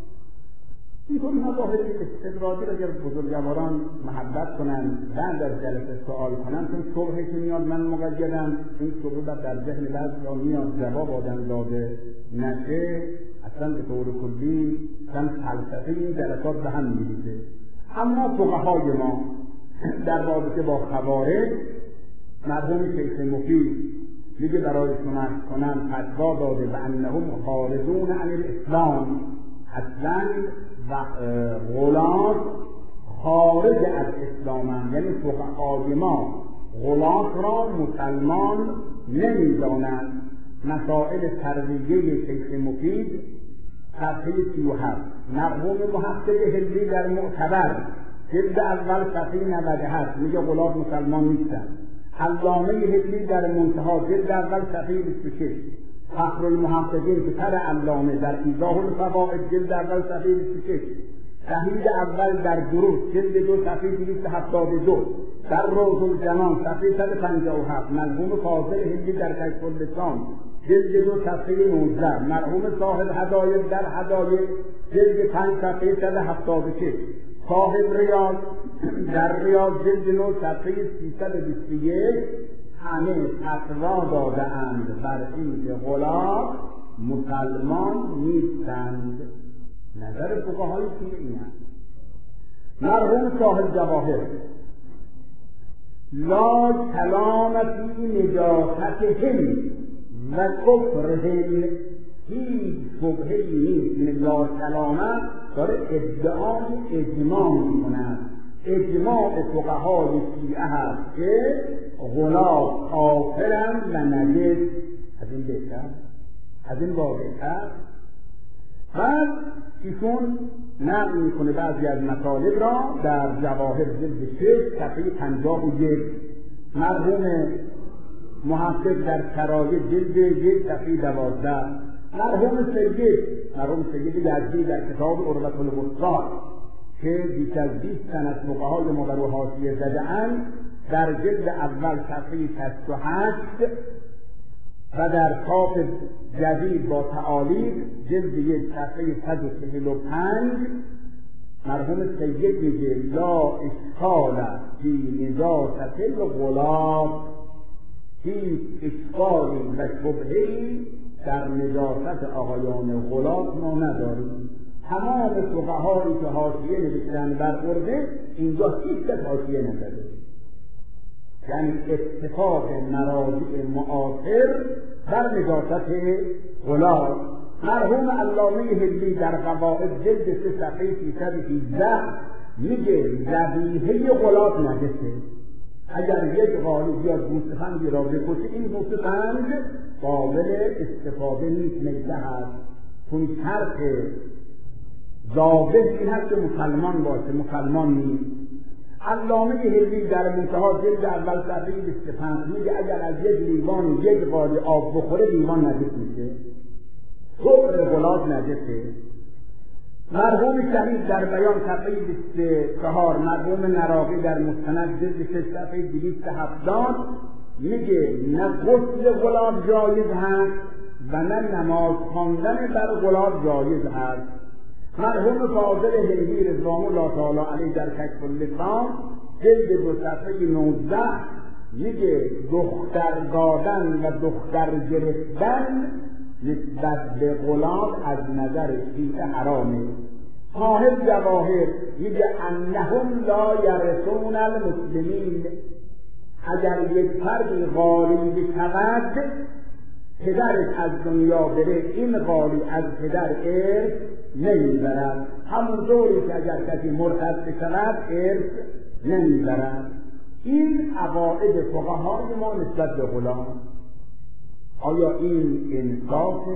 A: اینطور مباحث استدراجی را اگر بزرگواران محبت کنند بعد از جلسه سوال کنند، چون صبح که میاد من مقیدم، این صبح بعد در ذهن بعضی را میاد جواب آدم داده نشه، اصلا به طور کلی اصلا فلسفه این جلسات به هم میریزه. اما فقهای ما در رابطه با خوارج، مرحوم شیخ مفید میگه برای شما کنم فتوا داده و انهم خارجون عن الاسلام، اصلا و غلاط خارج از اسلام، یعنی فقهای ما غلاط را مسلمان نمیدانند. مسائل ترویجه شیخ مفید صفحه سی و هفت. مرحوم محقق هندی در معتبر جلد اول صفحه نود و هشت میگه غلاط مسلمان نیستن. علامه هندی در منتها جلد اول صفحه بیست و شش. فخر المحققین پسر علامه در ایضاح الفوائد جلد اول صفحه بیست و شش. شهید اول در دروس جلد دو صفحه دویست و هفتاد و دو. در روض الجنان صفحه صد و پنجاه و هفت. مرحوم فاضل هندی در کشف اللسان جلد دو صفحه نوزده. مرحوم صاحب هدایق در هدایق جلد پنج صفحه صد و هفتاد و شش. صاحب ریاض در ریاض جلد نو صفحه سیصد و بیست و یک. همه فتوا داده اند بر این که غلاط مسلمان نیستند. نظر فقهای شیعه این است. مرحوم صاحب جواهر لا کلام فی نجاستهم و کفرهم، هیچ شبهه‌ای نیست. این لا کلامه داره ادعای اجماع می‌کند. اجماع فقهای شیعه هست که غلاط کافرند و نجس. از این بهتر، از این واضح‌تر. بعد ایشون نقل میکنه بعضی از مطالب را در جواهر جلد شش صفحه پنجاه و یک. مرحوم محقق در شرایط جلد یک صفحه دوازده. مرحوم سید مرحوم سید یزدی در کتاب عروة الوثقی که بیش از بیست تن از فقهای ما بر حاشیه زده‌اند در جلد اول صفحه شصت و هشت و در چاپ جدید با تعالیق جلد یک صفحه صد و چهل و پنج مرحوم سید میگه لا اشکال فی نجاست الغلاط، هیچ اشکالی و شبهه‌ای در نجاست آقایان غلاط ما نداریم. تمام فقهایی که حاشیه نوشتن بر قربه اینجا هیچ کس حاشیه نزده، یعنی اتفاق مراجع معاصر بر نجاست غلاط. مرحوم علامه هندی در قواعد جلد سه صفحه سیصد و هجده میگه ذبیحه غلاط نجسه. اگر یک قالی بیاد گوسفندی را بکشه، این گوسفند قابل استفاده نیست، میته هست، چون شرط ذابح این هست که مسلمان باشه، مسلمان نیست. علامه هندی در منتها جلد اول صفحه بیست و پنج میگه اگر از یک لیوان یک قالی آب بخوره لیوان نجس میشه، صبر غلاط نجسه. مرحوم شهید در بیان صفحه بیست و چهار، مرحوم نراقی در مستند جلد شش صفحه دویست و هفتاد میگه نه غسل غلام جایز هست و نه نماز خواندن بر غلام جایز هست. مرحوم فاضل هندی رضوان الله تعالی علیه در کشف اللسان جلد دو صفحه نوزده میگه دختر دادن و دختر گرفتن نسبت به غلام از نظر شیعه حرامه. صاحب جواهر میگه انهم لا یرثون المسلمین، اگر یک فردی غالی بشود پدرش از دنیا بره این غالی از پدر ارث نمیبرد، همون طوری که اگر کسی مرتد بشود ارث نمیبرد. این عقاید فقهای ما نسبت به غلام. آیا این انصافه؟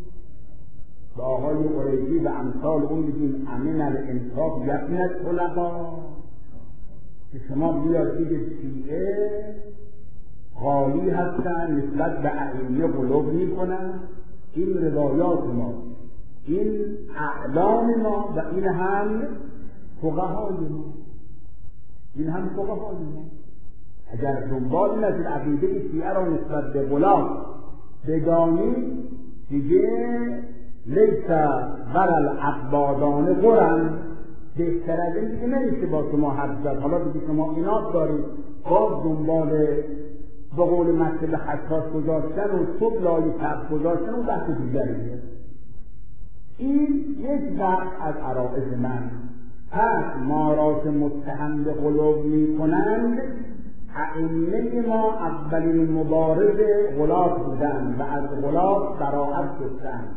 A: به آقای قریشی و امثال اون بگیم امن الانصاف یقینت طلبا که شما بیاد بگید شیعه غالی هستن نسبت به ائمه غلو میکنن. این روایات ما، این اعلام ما و این هم فقهای ما، این هم فقهای ما. اگر دنبال نزد عقیده شیعه را نسبت به غلام بدانی دیگه لیس ورل عبادان قرن، بهتر از این دیگه نمیشه با شما حرف زد. حالا دیگه شما اینات دارید باز دنبال به قول مطلب خشخاش گذاشتن و صبح لای تب گذاشتن و بحث دیگریه. این یک بحث از عرائض من. پس ما را که متهم به غلو می کنند ائمه ما اولین مبارز غلاف بودند و از غلاف براءت جستند.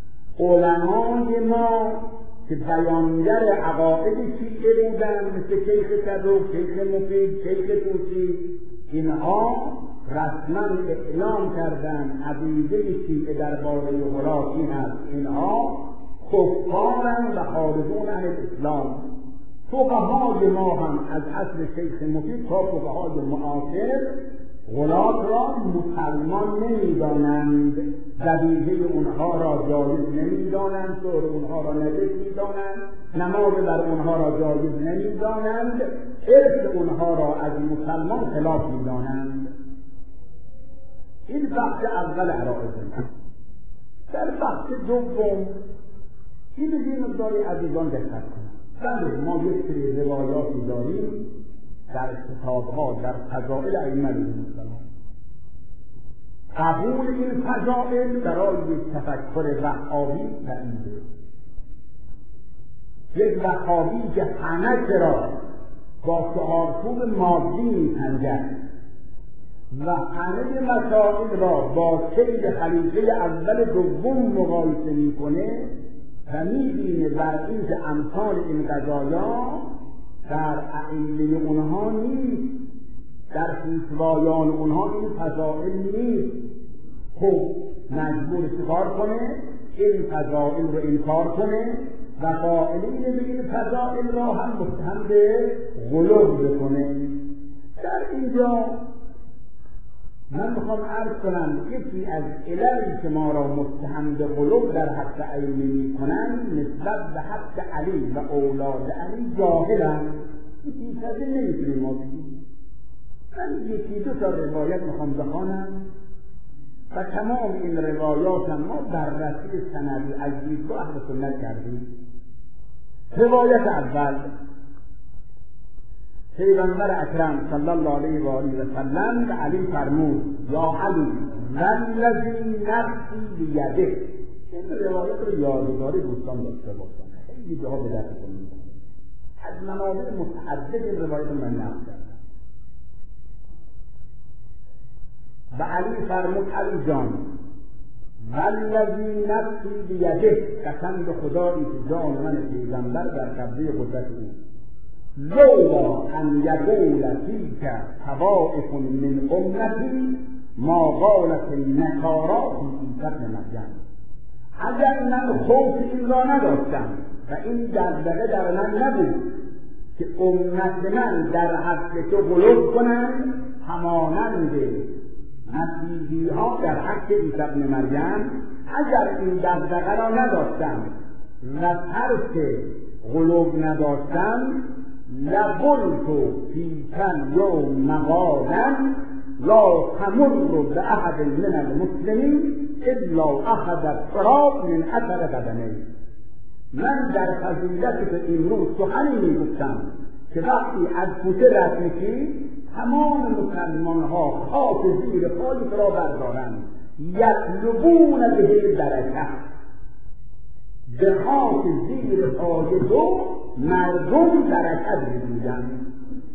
A: علمای ما که بیانگر عقاید شیعه بودند مثل شیخ صدوق، شیخ مفید، شیخ طوسی، اینها رسما اعلام کردند عقیده شیعه درباره غلاف این است: اینها کفارند و خارجون عن الاسلام. فقهای ما هم از اصل شیخ مفید تا فقهای معاصر غلاف را مسلمان نمیدانند، ذبیحه اونها را جایز نمیدانند، سحر اونها را نجس میدانند، نماز بر اونها را جایز نمیدانند، ارث اونها را از مسلمان خلاف میدانند. این بخش اول عرائض ما. در بخش دوم این بگیم مقداری عزیزان دقت کنند. بله ما یک سری روایاتی داریم در کتاب‌ها در فضائل ائمه مسلمان. قبول این فضائل برای یک تفکر وهابی بعیده. یک وهابی که همه را با چهارچوب مادی می‌سنجد و همه مسائل را با سیر خلیفه اول دوم مقایسه می‌کنه و می‌بینه بر این که امثال این قضایا در ائمه اونها نیست، در پیشوایان اونها این فضائل نیست. خب مجبور چیکار کنه؟ این فضائل رو انکار کنه و قائلین به این فضائل را هم متهم به غلو بکنه. در اینجا من میخوام عرض کنم یکی از عللی که ما را متهم به غلو در حق ائمه میکنند نسبت به حق علی و اولاد علی جاهلند. این چیزی نمیتونیم ما بگیم. من یکی دو تا روایت میخوام بخوانم و تمام این روایات هم ما بررسی سندی از دیدگاه اهل سنت کردیم. روایت اول: پیغمبر اکرم صلی الله علیه و آله و سلم به علی فرمود: یا علی والذی نفسی بیده. این روایت رو یادگاری دوستان داشته باشن، خیلی جاها به دستتون میاد. از منابع متعدد این روایت من نقل کردم. و علی فرمود: علی جان والذی نفسی بیده، قسم به خدایی که جان من پیغمبر در قبضه قدرت او، لولا ان یقول فیک طوائف من امتی ما قالت النصارا فی عیسی ابن مریم. اگر من خوف این را نداشتم و این دغدغه در من نبود که امت من در حق تو غلو کنند همانند مسیحی ها در حق عیسی ابن مریم، اگر این دغدغه را نداشتم و ترک قلوب نداشتن لقلت فیکن یوم مقالا لا تمر به احد من المسلمین الا اخذ التراب من اثر قدمه. من در فضیلت به امروز سخنی میگفتم که وقتی از کوچه رد میشی تمام مسلمان ها خاک زیر پای تو را بردارند، یطلبون به برکت، به خاک زیر پای تو مردم برکت می‌جویند.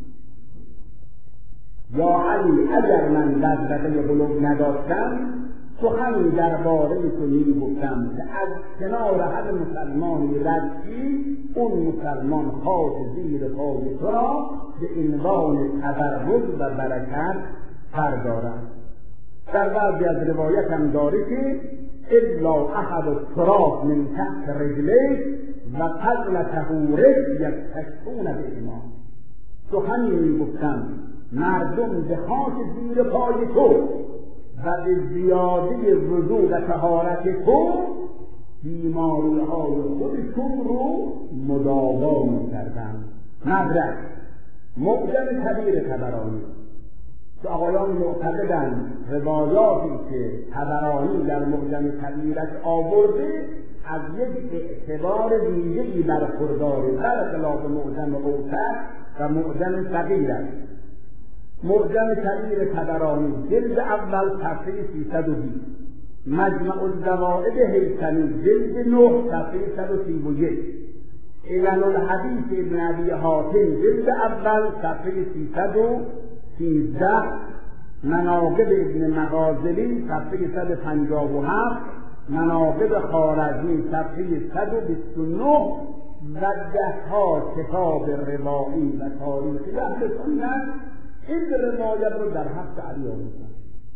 A: یا علی اگر من دغدغه قلوب نداشتم سخنی درباره تو میگفتم که از کنار هر مسلمانی رد شی اون مسلمان خاک زیر پای تو را به عنوان تبرک و برکت بردارد. در بعضی از روایت هم داره که الا احد التراب من تحت رجلیه و قبل تهورش یکتشفون به ایمان. سخنی میگفتم مردم به خاک زیر پای تو و به زیادی وضو و طهارت تو بیماری های خودشون رو مداوا می‌کردند. مدرک معجم کبیر طبرانی که آقایان معتقدند روایاتی که طبرانی در معجم کبیرش آورده از یک اعتبار ویژه‌ای برخورداره برخلاف معجم اوسط و معجم صغیر است. معجم کبیر طبرانی جلد اول صفحه سیصد و بیست، مجمع الزوائد هیثمی جلد نه صفحه صد و سی و یک، علل الحدیث ابن ابی حاتم جلد اول صفحه سیصد و سیزده، مناقب ابن مغازلی صفحه صد و پنجاه و هفت، مناقب خوارزمی صفحه صد و بیست و نه و دهها کتاب روایی و تاریخی اهل سنت این روایت رو در حق علی آوردن.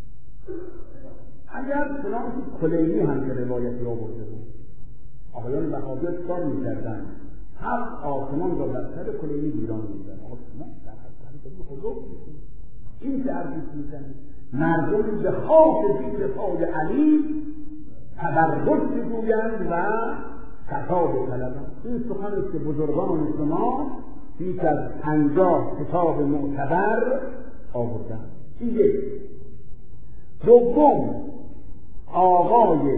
A: اگر چنانکه کلینی هم که روایتی آورده بود، آقایان وهابیت کار می‌کردن هفت آسمان را در سر کلینی ویران می‌کردن. آسمان در حق خدا بود. این که عرضی می‌زنه مردم به خاک زیر پای علی تبرک می‌جویند و خطا بطلبند. این سخنی که بزرگان شما بیش از پنجاه کتاب معتبر آوردن. این یک. دوم، آقای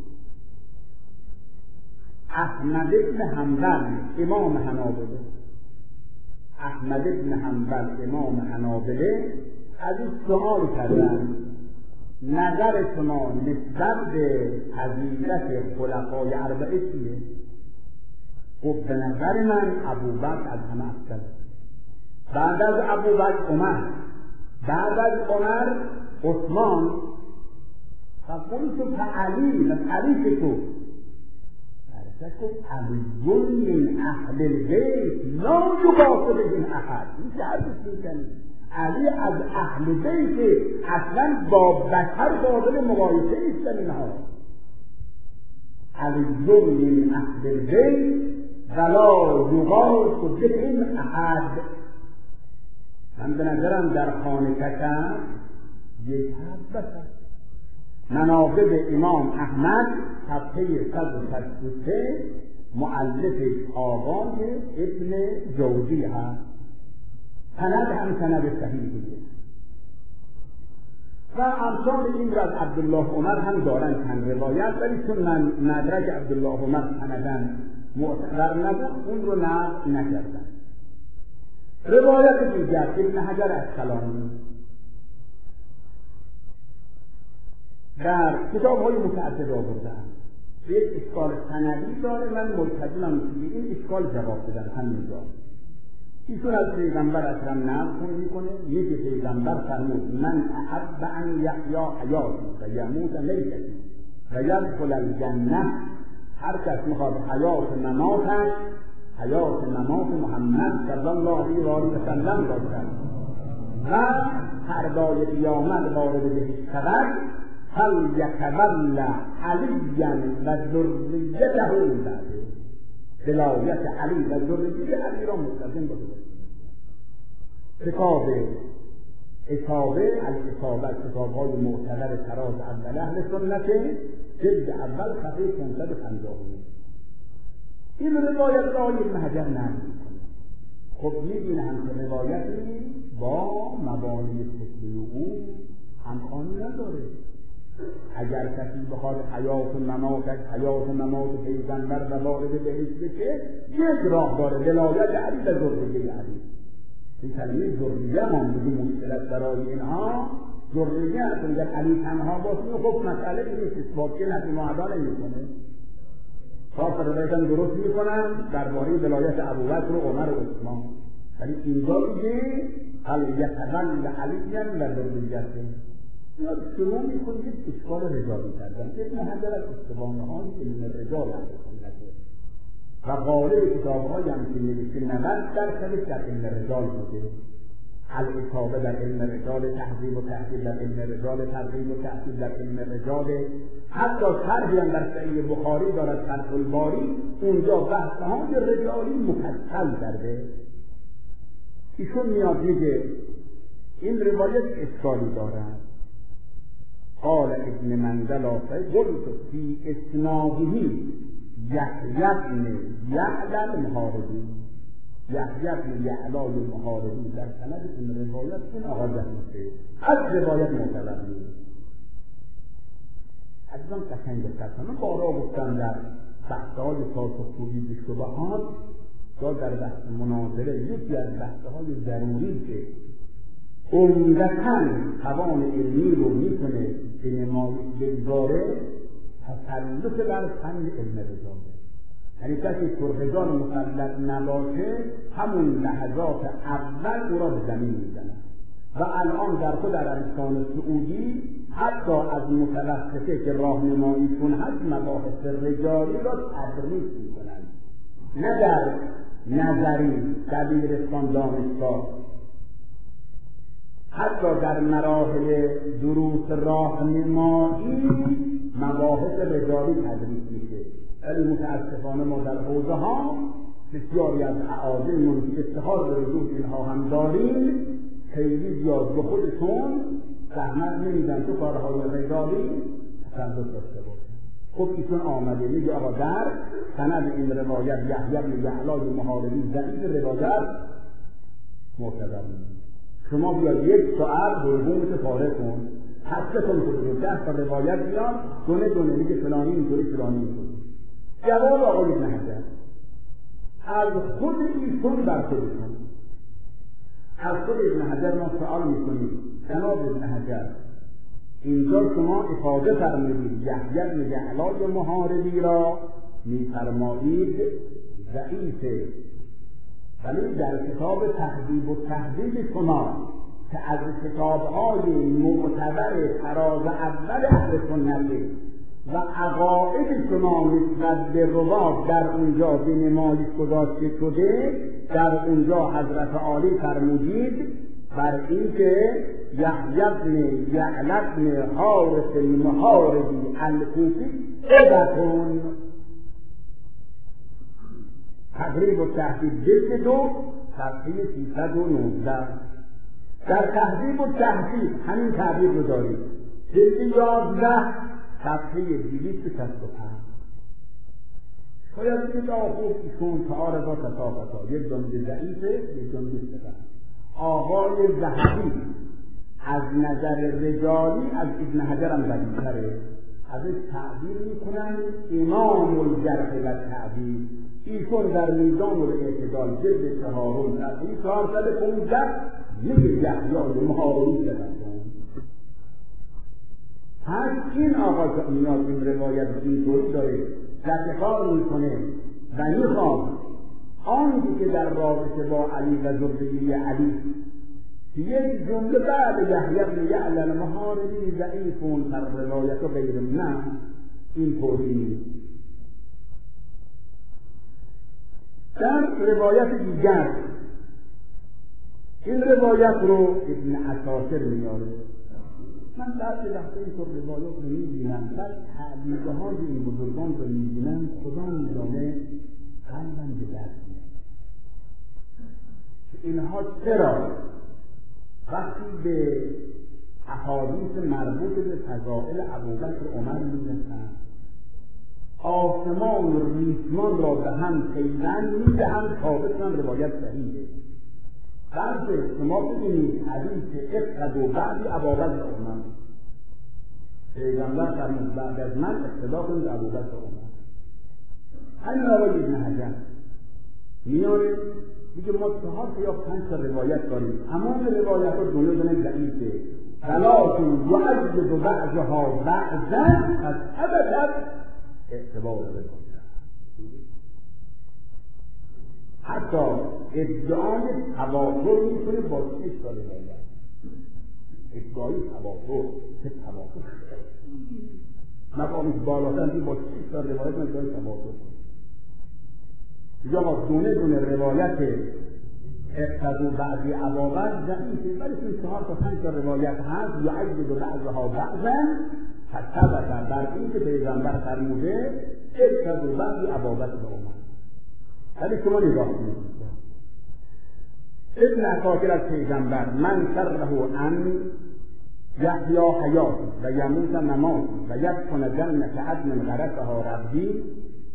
A: احمد بن حنبل امام حنابله، احمد بن حنبل امام حنابله از این سؤال کردن نظر شما نسبت به فضیلت خلفای اربعه چیه؟ خب به نظر من ابوبکر از همه افضل، بعد از ابوبکر عمر، بعد از عمر عثمان، فقلت فعلی و علی چطور؟ برسه گفت علی من اهل البیت لا یقاس به احد. این چه حدیث میکنی؟ علی از اهل بیت اصلا با بشر قابل مقایسه نیستن اینها. علی من اهل البیت ولا یقاس به احد. من به نظرم در خانه کشم یک حد بسر. مناقب امام احمد صفحه صد و شصت و سه، مؤلفش آقای ابن جوزی هست، سند هم سند صحیحیه و امثال این را از عبدالله عمر هم دارن چند روایت، ولی چون من مدرک عبدالله عمر سندن معتبر نبود اون رو نقل نکردم. روایت دیگر ابن حجر اسقلانی در کتاب‌های متعدد آوردن، یک اشکال سندی داره، من ملتزمم که این اشکال جواب بدن همینجا. ایشون از پیغمبر اکرم نقل میکنه، میگه پیغمبر فرمود من احب ان یحیا حیاتی و یموت میتتی و یدخل الجنه. هر کس میخواد حیات مماتش حیات ممات محمد صلی الله علیه و آله و سلم باشد و فردای قیامت وارد بهشت شود، فلیتولی علیا و ذریته بعده. ولایت علی و ذریه علی را مستلزم باشد. کتاب اصابه الاصابه، کتاب‌های معتبر تراز اول اهل سنت، جلد اول صفحه پانصد و پنجاه و نه. این روایت را ابن حجر نقل میکنه. خب میبینه هم که روایتی با مبانی فکری او همخوانی نداره. اگر کسی بخواد حیات و ممات حیات و ممات پیغمبر و وارد بهشت بشه، یک راه داره، ولایت علی و ذریه علی. این کلمه ذریه هم بگی مشکلت برای اینها ذریه است. اگر علی تنها باشه خب مسئله نیست، اثبات که نفی معدا نمیکنه. خاص روایت هم درست میکنن درباره ولایت ابوبکر و عمر و عثمان، ولی اینجا میگه هل یتولى علیاً و ذریته. اینا شروع میکنه یک اشکال رجالی کردن. ابن حجر از استوانه‌های علم رجال سنته و غالب کتاب‌هایی هم که نوشته نود درصدش در علم رجال بوده. الاصابه در علم رجال، تهذیب و تحصیل در علم رجال، ترغیب و تحصیل در علم رجال، حتی شرحی هم در صحیح بخاری دارد فتح الباری، اونجا بحث‌های رجالی مفصل کرده. ایشون میاد میگه این روایت اشکالی دارد. قال ابن منزل قلت في اسناده یحیی بن یعلی المحاربی، یحیی بن یعلی المحاربی در سند این روایت این آغاز میشه از روایت معتبر نیست. حتما قشنگ دقت من بارها گفتم در بحث‌های پاسخگویی به شبهات یا در بحث مناظره یکی از بحث‌های ضروری که عمدتاً توان علمی رو میتونه به نمایش بگذاره تسلط بر فن علم رجاله. یعنی کسی که رجال مسلط نباشه همون لحظات اول او را به زمین میزنه. و الان در خود عربستان سعودی حتی از متوسطه که راهنماییشون هست مباحث رجالی را تدریس میکنن، نه در نظری دبیرستان دانشگاه، حتی در مراحل دروس راهنمایی مباحث رجالی تدریس میشه. ولی متاسفانه ما در حوزه ها بسیاری از اعاجم که افتخار به رجوع اینها هم داریم خیلی زیاد به خودشون زحمت نمیدن تو کارهای رجالی تسلط داشته باشن. خب ایشون آمده میگه آقا در سند این روایت یحیی بن یعلی المحاربی ضعیف، روایت معتبر نیست. شما بیاد یک ساعت برگومت پاره کن، حتی کن که بگو ده تا روایت بیان دونه دونه میگه فلانی اینطوری فلانی اینطوری. جواب آقای ابن حجر از خود ایشون بر خودشون، از خود ابن حجر ما سوال میکنیم جناب ابن حجر اینجا شما افاده فرمودید یحیی بن یعلی المحاربی را میفرمایید ضعیفه، ولی در کتاب تهذیب و تهذیب شما که از کتاب‌های معتبر طراز اول اهل سنته و عقاید شما نسبت به روات در اونجا به نمایش گذاشته شده، در اونجا حضرت عالی فرمودید بر این که یحیی بن یعلی بن حارث المحاربی الکوفی ابتون تقریب و تهذیب جلد دو صفحه سیصد و نوزده. در تهذیب و تهذیب همین تعبیر رو دارید، جلد یازده صفحه دویست و شصت و پنج. شاید این آخوب ایشون تعارضا تساقطا، یک جمله ضعیفه یک جمله ثقه. آقای ذهبی از نظر رجالی از ابن حجر هم ضعیف‌تره، ازش تعبیر میکنن امام الجرح و تعدیل. ایشون در میزان الاعتدال جلد چهارم صفحه چهارصد و پانزده میگه یحیی المحاربی کردن. پس این آقا که میاد این روایت اینطوری داره لطفار میکنه و میخواد آنی که در رابطه با علی و ذریه علی یک جمله بعد یحیی بن یعلی المحاربی ضعیفون در روایت و غیر نه این طوری نیست. در روایت دیگر این روایت رو ابن عساکر میاره. من بعضی وقتا اینطور روایات رو میبینم، بعد تعبیرها های این بزرگان رو میبینم، خدا میدانه قلبم به درد میاد که اینها چرا وقتی به احادیث مربوط به فضائل ابوبکر عمر میرسن آسمان و ریسمان را به هم پیوند میدهند تا بتونن روایت صحیحه. بلکه شما ببینید حدیث اقتد و بعدی ابابکر عمر، پیغمبر فرمود بعد از من اقتدا کنید ابوبکر عمر. همین آقای ابن حجر میاره میگه ما چهار تا یا پنج تا روایت داریم، تمام روایت ها دونه دونه ضعیفه، ولکن یعید بعضها بعضا از ابدا اعتبار بکنید. حتی ادعای تواتر میتونه با شش تا روایت، ادعای تواتر که تواتر مقامش بالاتر با شش تا روایت ادعای تواتر کنید. یا دونه دونه روایت اقتدو بعضی ابابکر ضعیفه، ولی این چهار تا پنج تا روایت هست یعید بعضها بعضا فتبت بر این که پیغمبر فرموده اقتدو بعضی ابابکر عمر. ولی شما نگاه کنید ابن عساکر از پیغمبر من سره ان یحیا حیاتی و یموت مماتی و یسکن جنت عدن غرسها ربی،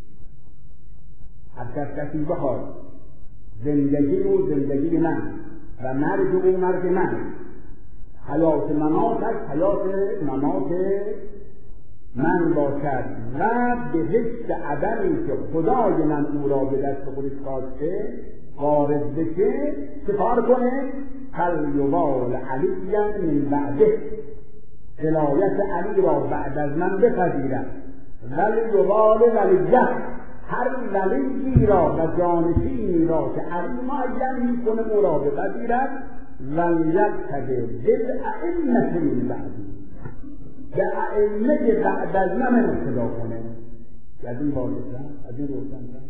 A: هر کسی بخواد زندگی او زندگی من و مرگ او مرگ من، حیات مماتش حیات ممات من باشد و بهشت عدنی که خدای من او را به دست خودش خواسته وارد بشه، چه کار کنه؟ فلیوال علی من بعده، ولایت علی را بعد از من بپذیرد، ولیوال ولیه، هر ولیی را و جانشینی را که علی معین میکنه او را بپذیرد، ولیقتده بالائمة من بعدی، به ائمه بعد از من اقتدا کنه. از این واضح‌تر، از این روشن‌تر.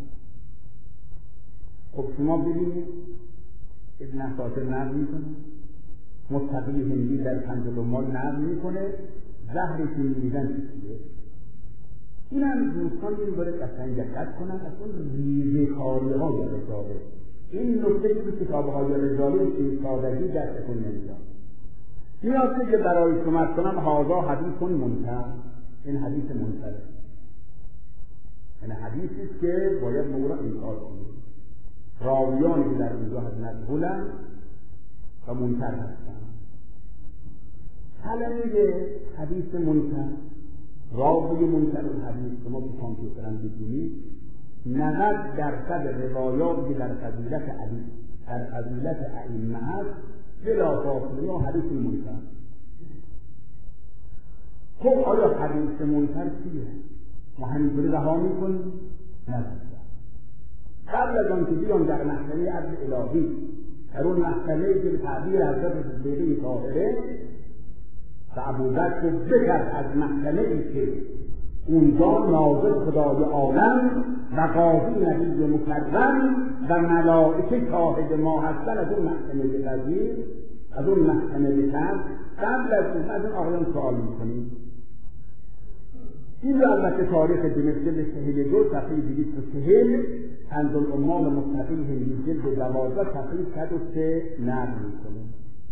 A: خب شما ببینید ابن عساکر نقل میکنه، متقی هندی در کنز الاموال نقل میکنه، زهری که میریزن چیه؟ این هم دوستان این باید قشنگ دقت کنن از اون ریزه کاری های رساله. این نکته که کتاب های رساله این سادگی دستتون نمیاد. نیازه که برای شما کنم هذا حدیث منکر، این حدیث منکره، این حدیثی است که باید مورد انکار کنید. راویانی که در اینجا مجهولن و منکر هستن. کلمه حدیث منکر، راوی منکر الحدیث که ما تو کامپیوترم بدونید نود درصد روایاتی در فضیلت علی در فضیلت ائمه هست بلافاصله حدیث منکر. خب آیا حدیث منکر چیه؟ ما همینطوری رها میکنیم؟ نه. قبل از آن که بیان در محکمه عدل الهی، در اون محکمه‌ای که به تعبیر حضرت صدیقه طاهره و ابوبکر بکرد از محکمه‌ای که اونجا ناظر خدای عالم و قاضی نبی مکرم و ملائکه شاهد ما هستن، از اون محکمه بپذیر، از اون محکمه بکرد. قبل از اون از اون آقایان سوال میکنیم. این رو البته تاریخ دمشق جلد چهل و دو صفحه دویست و چهل، کنز الاموال متقی هندی جلد دوازده صفحه صد و سه نقل میکنه.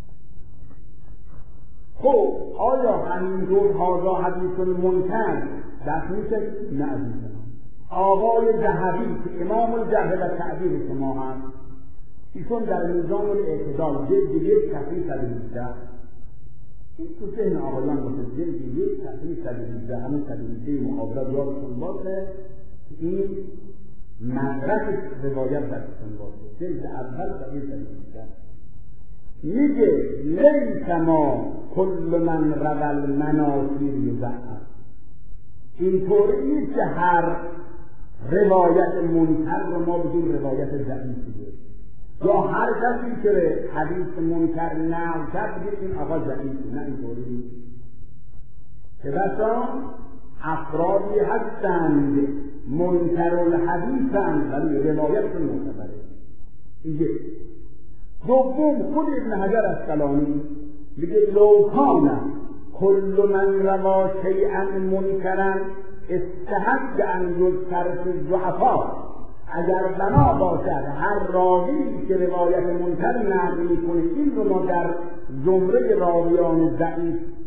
A: خب آیا همین جور هذا حدیث منکر دست میشه؟ نه عزیزان. آقای ذهبی که امام الجرح و تعدیل شما هست، ایشون در میزان الاعتدال جلد یک صفحه صد و بیست، این تو ذهن آقایان باشه، جلد یک صفحه صد و بیست، همون صد و بیست مقابلات یادتون باشه، این مدرک روایت دستتون باشه. جلد اول صفحه صد و بیست میگه لیس ما کل من روال مناصیر یضعف. اینطوری نیست که هر روایت منکر رو ما بگیم روایت ضعیفیه، یا هر کسی که حدیث منکر نقل کرد بگیم این آقا ضعیفه. نه، اینطوری نیست. که بسا افرادی هستند منکر الحدیثند ولی روایتشون معتبره. این دوم خود ابن حجر اسقلانی میگه لو کان کل من روا شیئا منکرا استحق ان یذکر فی الضعفاء، اگر بنا باشد هر راوی که روایت منکر نقل میکنه این رو ما در زمره راویان ضعیف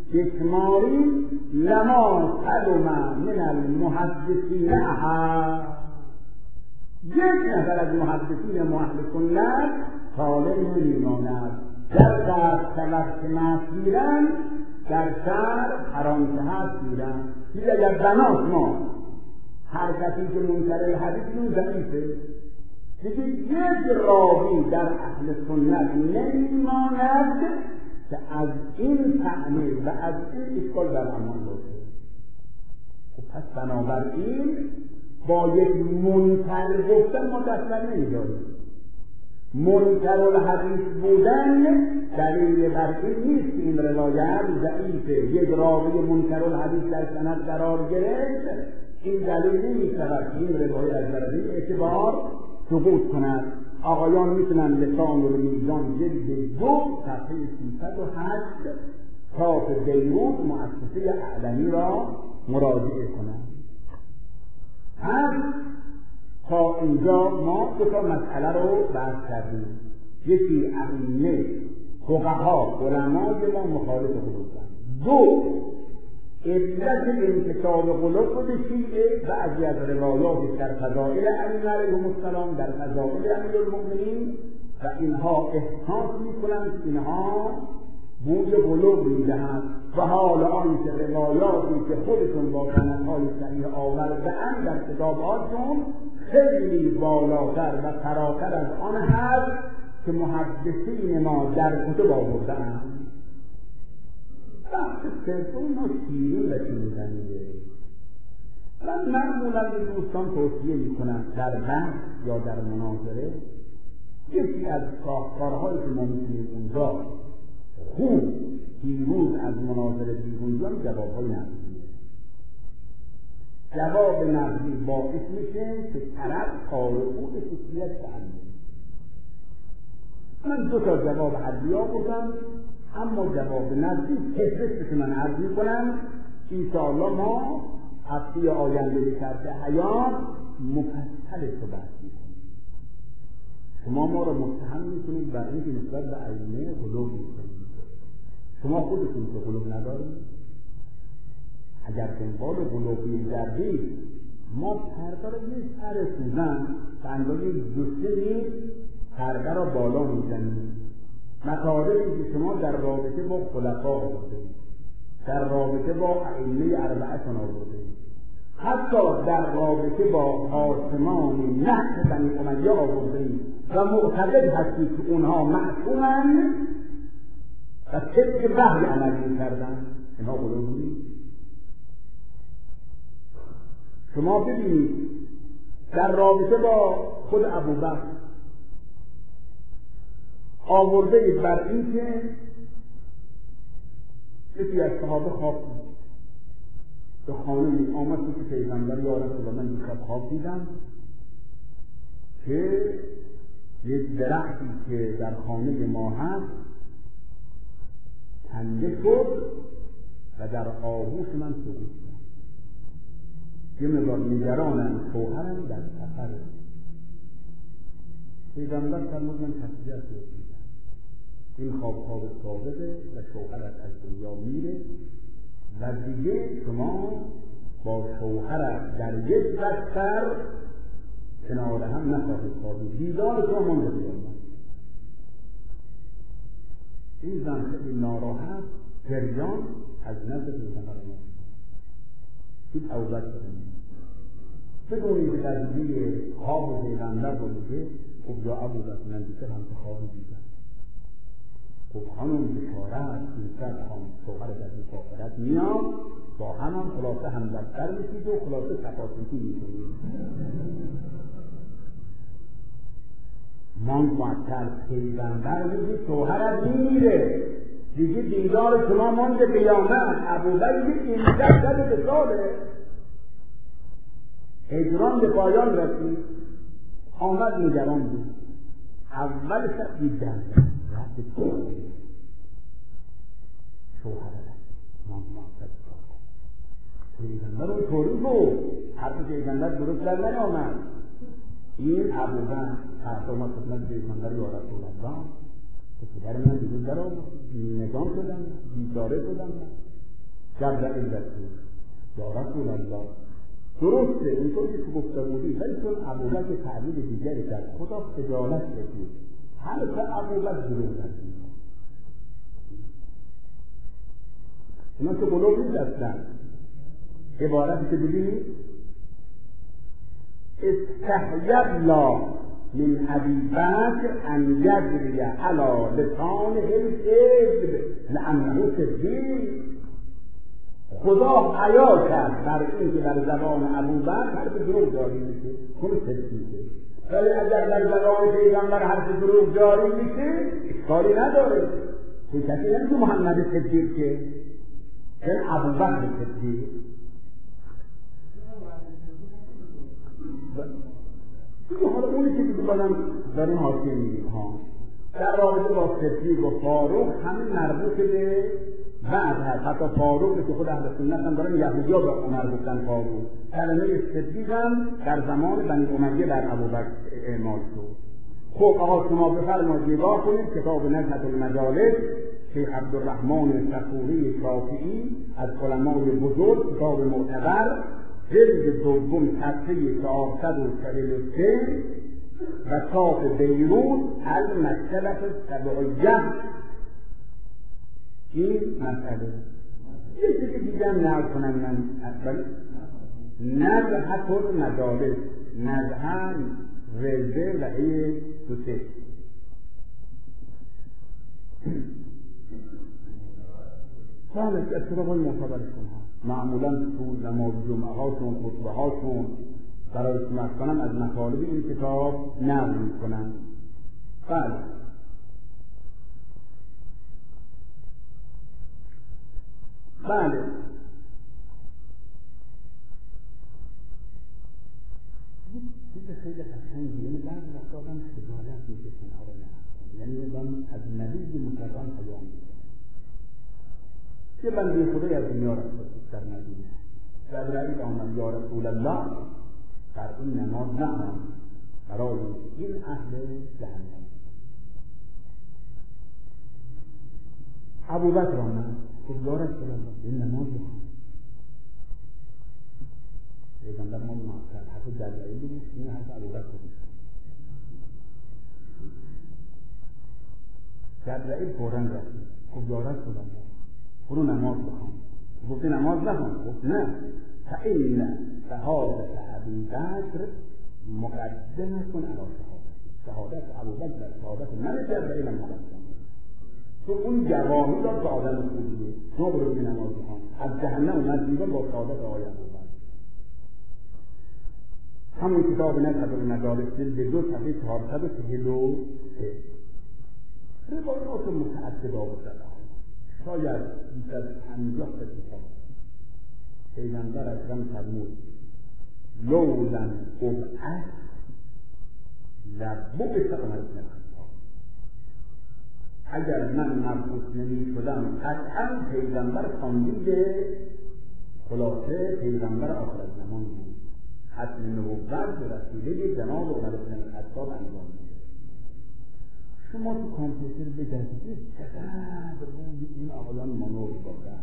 A: بشماری لما سلم من المحدثین احد، یک نفر از محدثین محل سنت سالم نمیماند. در غرب سلف که مسیرن، در شهر حرام که هست میرن. میگه اگر بناس ما هر کسی که منکر الحدیث اون ضعیفه، دیگه یک راوی در اهل سنت نمیماند که از این تعمیل و از این اشکال در امان باشه. خب پس بنابراین با یک منکر گفتن ما دستر نمیداریم. منکر الحدیث بودن دلیل بر این نیست که این روایت ضعیفه. یک راوی منکر الحدیث در سند قرار گرفت، این دلیل نمی‌شود این روایت از درجه اعتبار سقوط کند. آقایان میتونن لسان المیزان جلد دو صفحه سیصد و هشت چاپ بیروت مؤسسه اعلمی را مراجعه کنند. پس تا اینجا ما دو تا مسئله رو بحث کردیم. یکی ائمه فقها علمای ما مخالف خودشون، دو علت انتساب قلوب به شیعه بعضی از روایات در فضائل علی علیهم السلام، در فضائل امیرالمؤمنین، و اینها احساس میکنند اینها بوی قلوب میدهند و حال آنکه روایاتی که خودشون با سندهای صحیح آورده‌اند در کتابهاشون خیلی بالاتر و فراتر از آن هست که محدثین ما در کتب آورده‌اند. بحث سوم ما شیرین و شیرین‌تنیه. من معمولا به دوستان توصیه میکنم در بحث یا در مناظره یکی از راهکارهایی که ما میتونیم اونجا خوب پیروز از مناظره بیرون بیان جوابهای نقدیه. جواب نقدی باعث میشه که طرف کارو به فکریت تعلیم. من دو تا جواب حدی آوردم، اما جواب نقدی فهرستش من عرض میکنم. انشاءالله ما هفته آینده به شرط حیات مفصلش رو بحث میکنیم. شما ما رو متهم میکنید بر اینکه نسبت به ائمه غلو میکنید. شما خودتون که غلو ندارید؟ اگر دنبال غلوی گردید، ما پرده رو یه سر سوزن به اندازه دو سه میل پرده را بالا میزنید. مطالبی که شما در رابطه با خلفا آوردید، در رابطه با ائمه اربعه‌تون آوردید، حتی در رابطه با حاکمان نحس بنی امیه آوردید و معتقد هستید که اونها معصومند و طبق وحی عمل می‌کردند. اینها غلو نیست. شما ببینید در رابطه با خود ابوبکر آورده اید بر این که یکی از صحابه خواب دید، به خانه آمد که پیغمبر یا رسول الله من دیشب خواب دیدم که یک درختی که در خانه ما هست کنده شد و در آغوش من سقوط کرد. یه مقدار نگرانم، شوهرم در سفره. پیغمبر فرمود من تسلیت می‌کنم، این خواب خواب صادقه و شوهرت از دنیا میره و دیگه شما با شوهرت در یک بستر کنار هم نخواهید خوابید، دیدار شما مانده بیامد. این زن خیلی ناراحت گریان از نزد پیغمبر آمد. این ابوبکر بدون اینکه قضیه خواب پیغمبر رو دیگه خب یا ابوبکر من دیگر هم که خوابی دیدم. خب خانم بشارت این سر خانم شوهر در مسافرت میاد با هم هم خلاصه هم دفتر میشید و خلاصه تفاصیلی میکنید. من معطل پیغمبر میگه شوهرت میمیره دیگه دیدار شما مانده قیامت. ابوبکر این شب به ساله هجران به پایان رسید، آمد نگران بود. اول شب دیدن رفت شوهرت من معطل پیغمبر اون طوری بود حتی پیغمبر درست در نیامد. این ابوبکر فرما خدمت پیغمبر یا رسول الله که پدر من دیروز در نگام شدم بیچاره شدم جبرائیل رسول یا رسول الله درسته اونطوری که گفته بودی، ولی چون ابوبکر تعبیر دیگری کرد خدا خجالت بکشید حرف ابوبکر دروغ نگید. اینا که قلوب نیست اصلا. عبارتی که ببینید استحیی الله من ابی بکر ان یجری علی لسانه الکذب لانه صدیق. خدا حیا کرد بر این که در زبان ابوبکر حرف دروغ جاری میشه، خون صدیقه. ولی اگر در زبان پیغمبر حرف دروغ جاری میشه اشکالی نداره. چون کسی نمیگه محمد صدیق که چون ابوبکر صدیق. حالا اونی که دیگه بازم داریم حاکم میگیم ها در رابطه با صدیق و فاروق همین مربوط به بعد هست. حتی فاروق که خود اهل سنت هم دارن یهودیا به عمر گفتن فاروق. کلمه صدیق هم در زمان بنی امیه بر ابوبکر اعمال شد. خب آقا شما بفرمایید نگاه کنید کتاب نزهة المجالس شیخ عبدالرحمن صفوری شافعی از علمای بزرگ، کتاب معتبر، جلد دوم صفحه چهارصد و چهل و سه و چاپ بیروت المکتبة السبعیه این مسئله. یه چیزی دیگه هم نقل کنم من اصلا نزهة المجالس، نزهة رزه و ای دو سه سالت اتفاق های معتبرشون ها معمولا تو نماز جمعه هاشون خطبه هاشون برای سمت کنم از مطالب این کتاب نقل میکنن. بله بله چیز خیلی قشنگی، یعنی بعضی وقتا آدم خجالت میکشه اینها رو نقل، یعنی آدم از نبی مکرم پیام میده. یه بنده خدایی از دنیا رفته در مدینه، جبرائیل آمد یا رسول الله در این نماز نماز برای این اهل جهنم. ابوبکر آمد گفت یا رسول الله این نماز بخوان. پیغمبر ما معصر حرف جبرائیل بود، این حرف ابوبکر بود. جبرائیل فوراً رسید گفت یا رسول الله برو نماز بخوان. گفت نماز بخوان. گفت نه فإن شهادت ابی بکر مقدمه کن علی شهادت. شهادت ابوبکر در شهادت من جبرائیل مقدمه، چون اون جوانی داد به آدم خوبیه. شما برو بگی نماز بخوان. از جهنم اومد بیرون با شهادت آقای ابوبکر. همون کتاب نزهة المجالس جلد دو صفحه چهارصد و چهل و سه روایات متعدد آورده، شاید بیش از پنجاه تا کتاب. پیغمبر اکرم فرمود لولا ابعث لبعث عمر بن الخطاب. اگر من مبعوث نمی شدم قطعا پیغمبر خواندید خلاصه پیغمبر آخر زمان بود. ختم نبوت به وسیله جناب عمر بن الخطاب انجام میده. شما تو کامپیوتر بگردید چقدر روی این آقایان مانور دادن.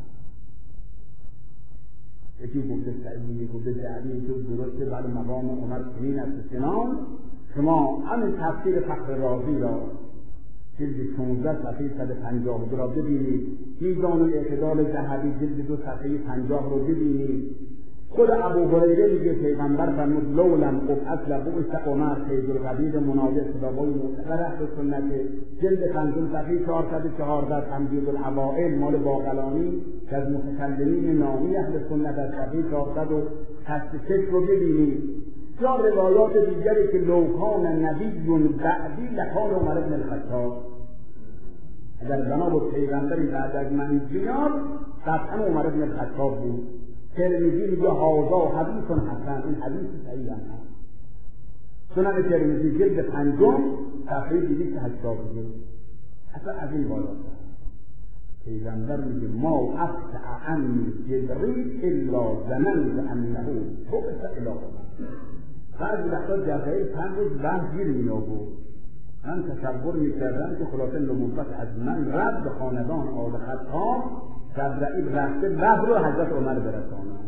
A: یکی گفته سعیدی، یکی گفته جعلی، یکی درسته برای مقام عمر سنین از سنان. شما همین تفسیر فخر رازی را جلد پانزده صفحه صد و پنجاه دو را ببینید، میزان الاعتدال ذهبی جلد دو صفحه پنجاه رو ببینید. خود ابو هریره میگه پیغمبر فرمود لولم ابعث لبعث عمر. فیض القدیر مناظر کتابای معتبر اهل سنت جلد پنجم صفحه چهارصد و چهارده تمجید الاوائل مال باقلانی که از متکلمین نامی اهل سنت از صفحه چهارصد و هشتاد و شش رو ببینید. یا روایات دیگری که لو کان نبی بعدی لکان عمر بن الخطاب. اگر جناب پیغمبری بعد از من بیاد قطعا عمر بن الخطاب بود. ترمذی میگه هذا حدیث حسن، این حدیث صحیح است. سنن ترمذی جلد پنجم صفحه دویست و هشتاد و دو. اصلا از این بالا پیغمبر میگه ما افتع عنی جبریل الا ظننت انه بعث الی عمر. بعضی وقتا جبرئیل پنج روز بعد گیر می آورد. من تصور میکردم که خلاصه نبوت از من رد به خاندان آل خطاب جبرئیل رفته وحی رو حضرت عمر برسانه.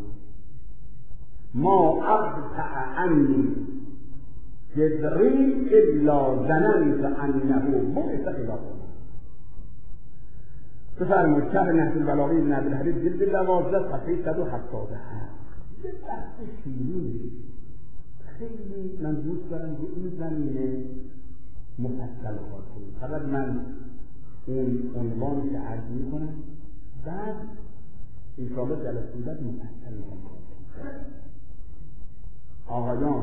A: ما ابطأ عنی جبریل الا ظننت انه بعث الی عمر. بفرمود شرح نهج البلاغه ابن عبدالحدید جلد دوازده صفحه صد و هفتاد و هفت. یه بحث شیرین خیلی من دوست دارم رو این زمینه مفصل کار کنیم. فقط من اون عنوانش عرض میکنم بعد انشاءالله جلسه بعد مفصل میکنم کار کنیم. آقایان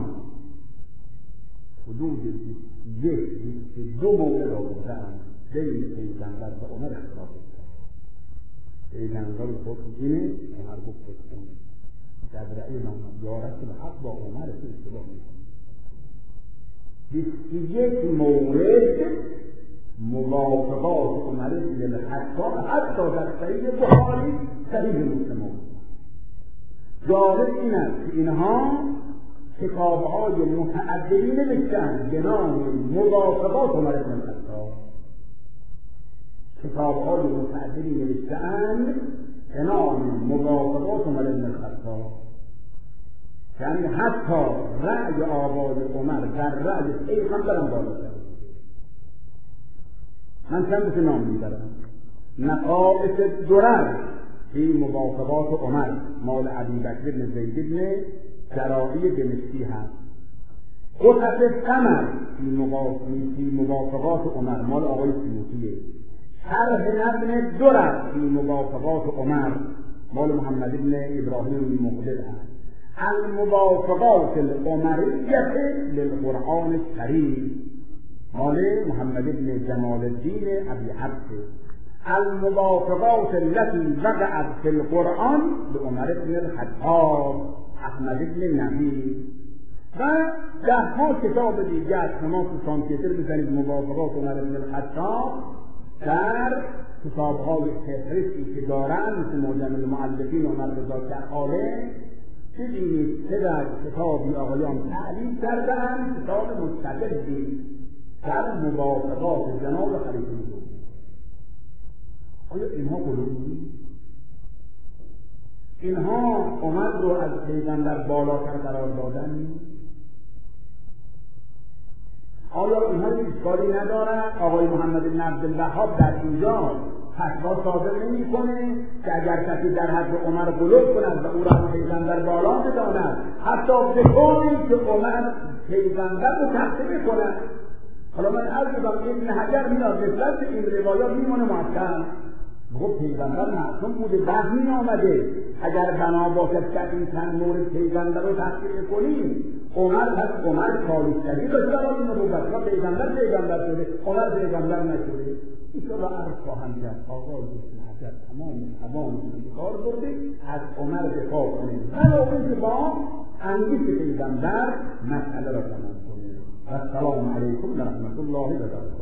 A: حدود یک دو موقع را بودن بین پیغمبر و عمر اختلاف کرد. پیغمبر گفت اینه، عمر گفت اونه. جبرئیل آمد یا رسول حق با عمر تو اصطلاح میکنه. بیست یک مورد موافقات عمر بن الخطاب حتی در صحیح بخاری صحیح مسلم. جالب این است که اینها کتاب‌های متعددی نوشتند به نام موافقات عمر بن الخطاب. کتاب‌های متعددی نوشتند به نام موافقات عمر بن الخطاب. یعنی حتی رأی آقای عمر در رأی پیغمبر هم بالاتر. من چند تا نام میبرم. نقائص درر فی موافقات عمر مال ابی بکر بن زید بن جراحی دمشقی هست. قطعه ثمر فی موافقات عمر مال آقای سیوطیه. شرح نظم درر فی موافقات عمر مال محمد بن ابراهیم مقبل هست. الموافقات العمریه للقرآن الشریف مال محمد بن جمال الدین ابی حفص. الموافقات التي وقعت في القرآن لعمر بن الخطاب احمد بن نبی. و ده ها کتاب دیگر شما تو کامپیوتر بزنید موافقات عمر بن الخطاب در کتاب‌های فهرستی که دارن مثل معجم المؤلفین عمر رضا کرخاله ببینید که در کتابی آقایان تعلیف کردن کتاب مستقلی در موافقات جناب خلیفه دوم. آیا اینها قلوبی؟ اینها عمر رو از پیغمبر بالاتر قرار دادن؟ آیا اینها اشکالی ندارن؟ آقای محمد بن عبدالوهاب در اینجا فتوا صادر نمی‌کنه که اگر کسی در حد عمر غلو کند و او را از پیغمبر بالا بداند حتی به طوری که عمر پیغمبر رو تحقیر کند. حالا من عرض می‌کنم ابن حجر میاد نسبت به این روایات میمونه محکم. گفت پیغمبر معصوم بوده وحی می‌آمده. اگر بنا باشد که این چند مورد پیغمبر رو تحقیر کنیم عمر پس عمر کالیستگی داشته برای نبوت و پیغمبر پیغمبر شده عمر پیغمبر نشده. اینطور عرض خواهم کرد آقای ابن حجر تمام توان کار برده از عمر دفاع کنه علاوه که با اندیش پیغمبر مسئله را تمام کنه. السلام علیکم و رحمت الله و برکاته.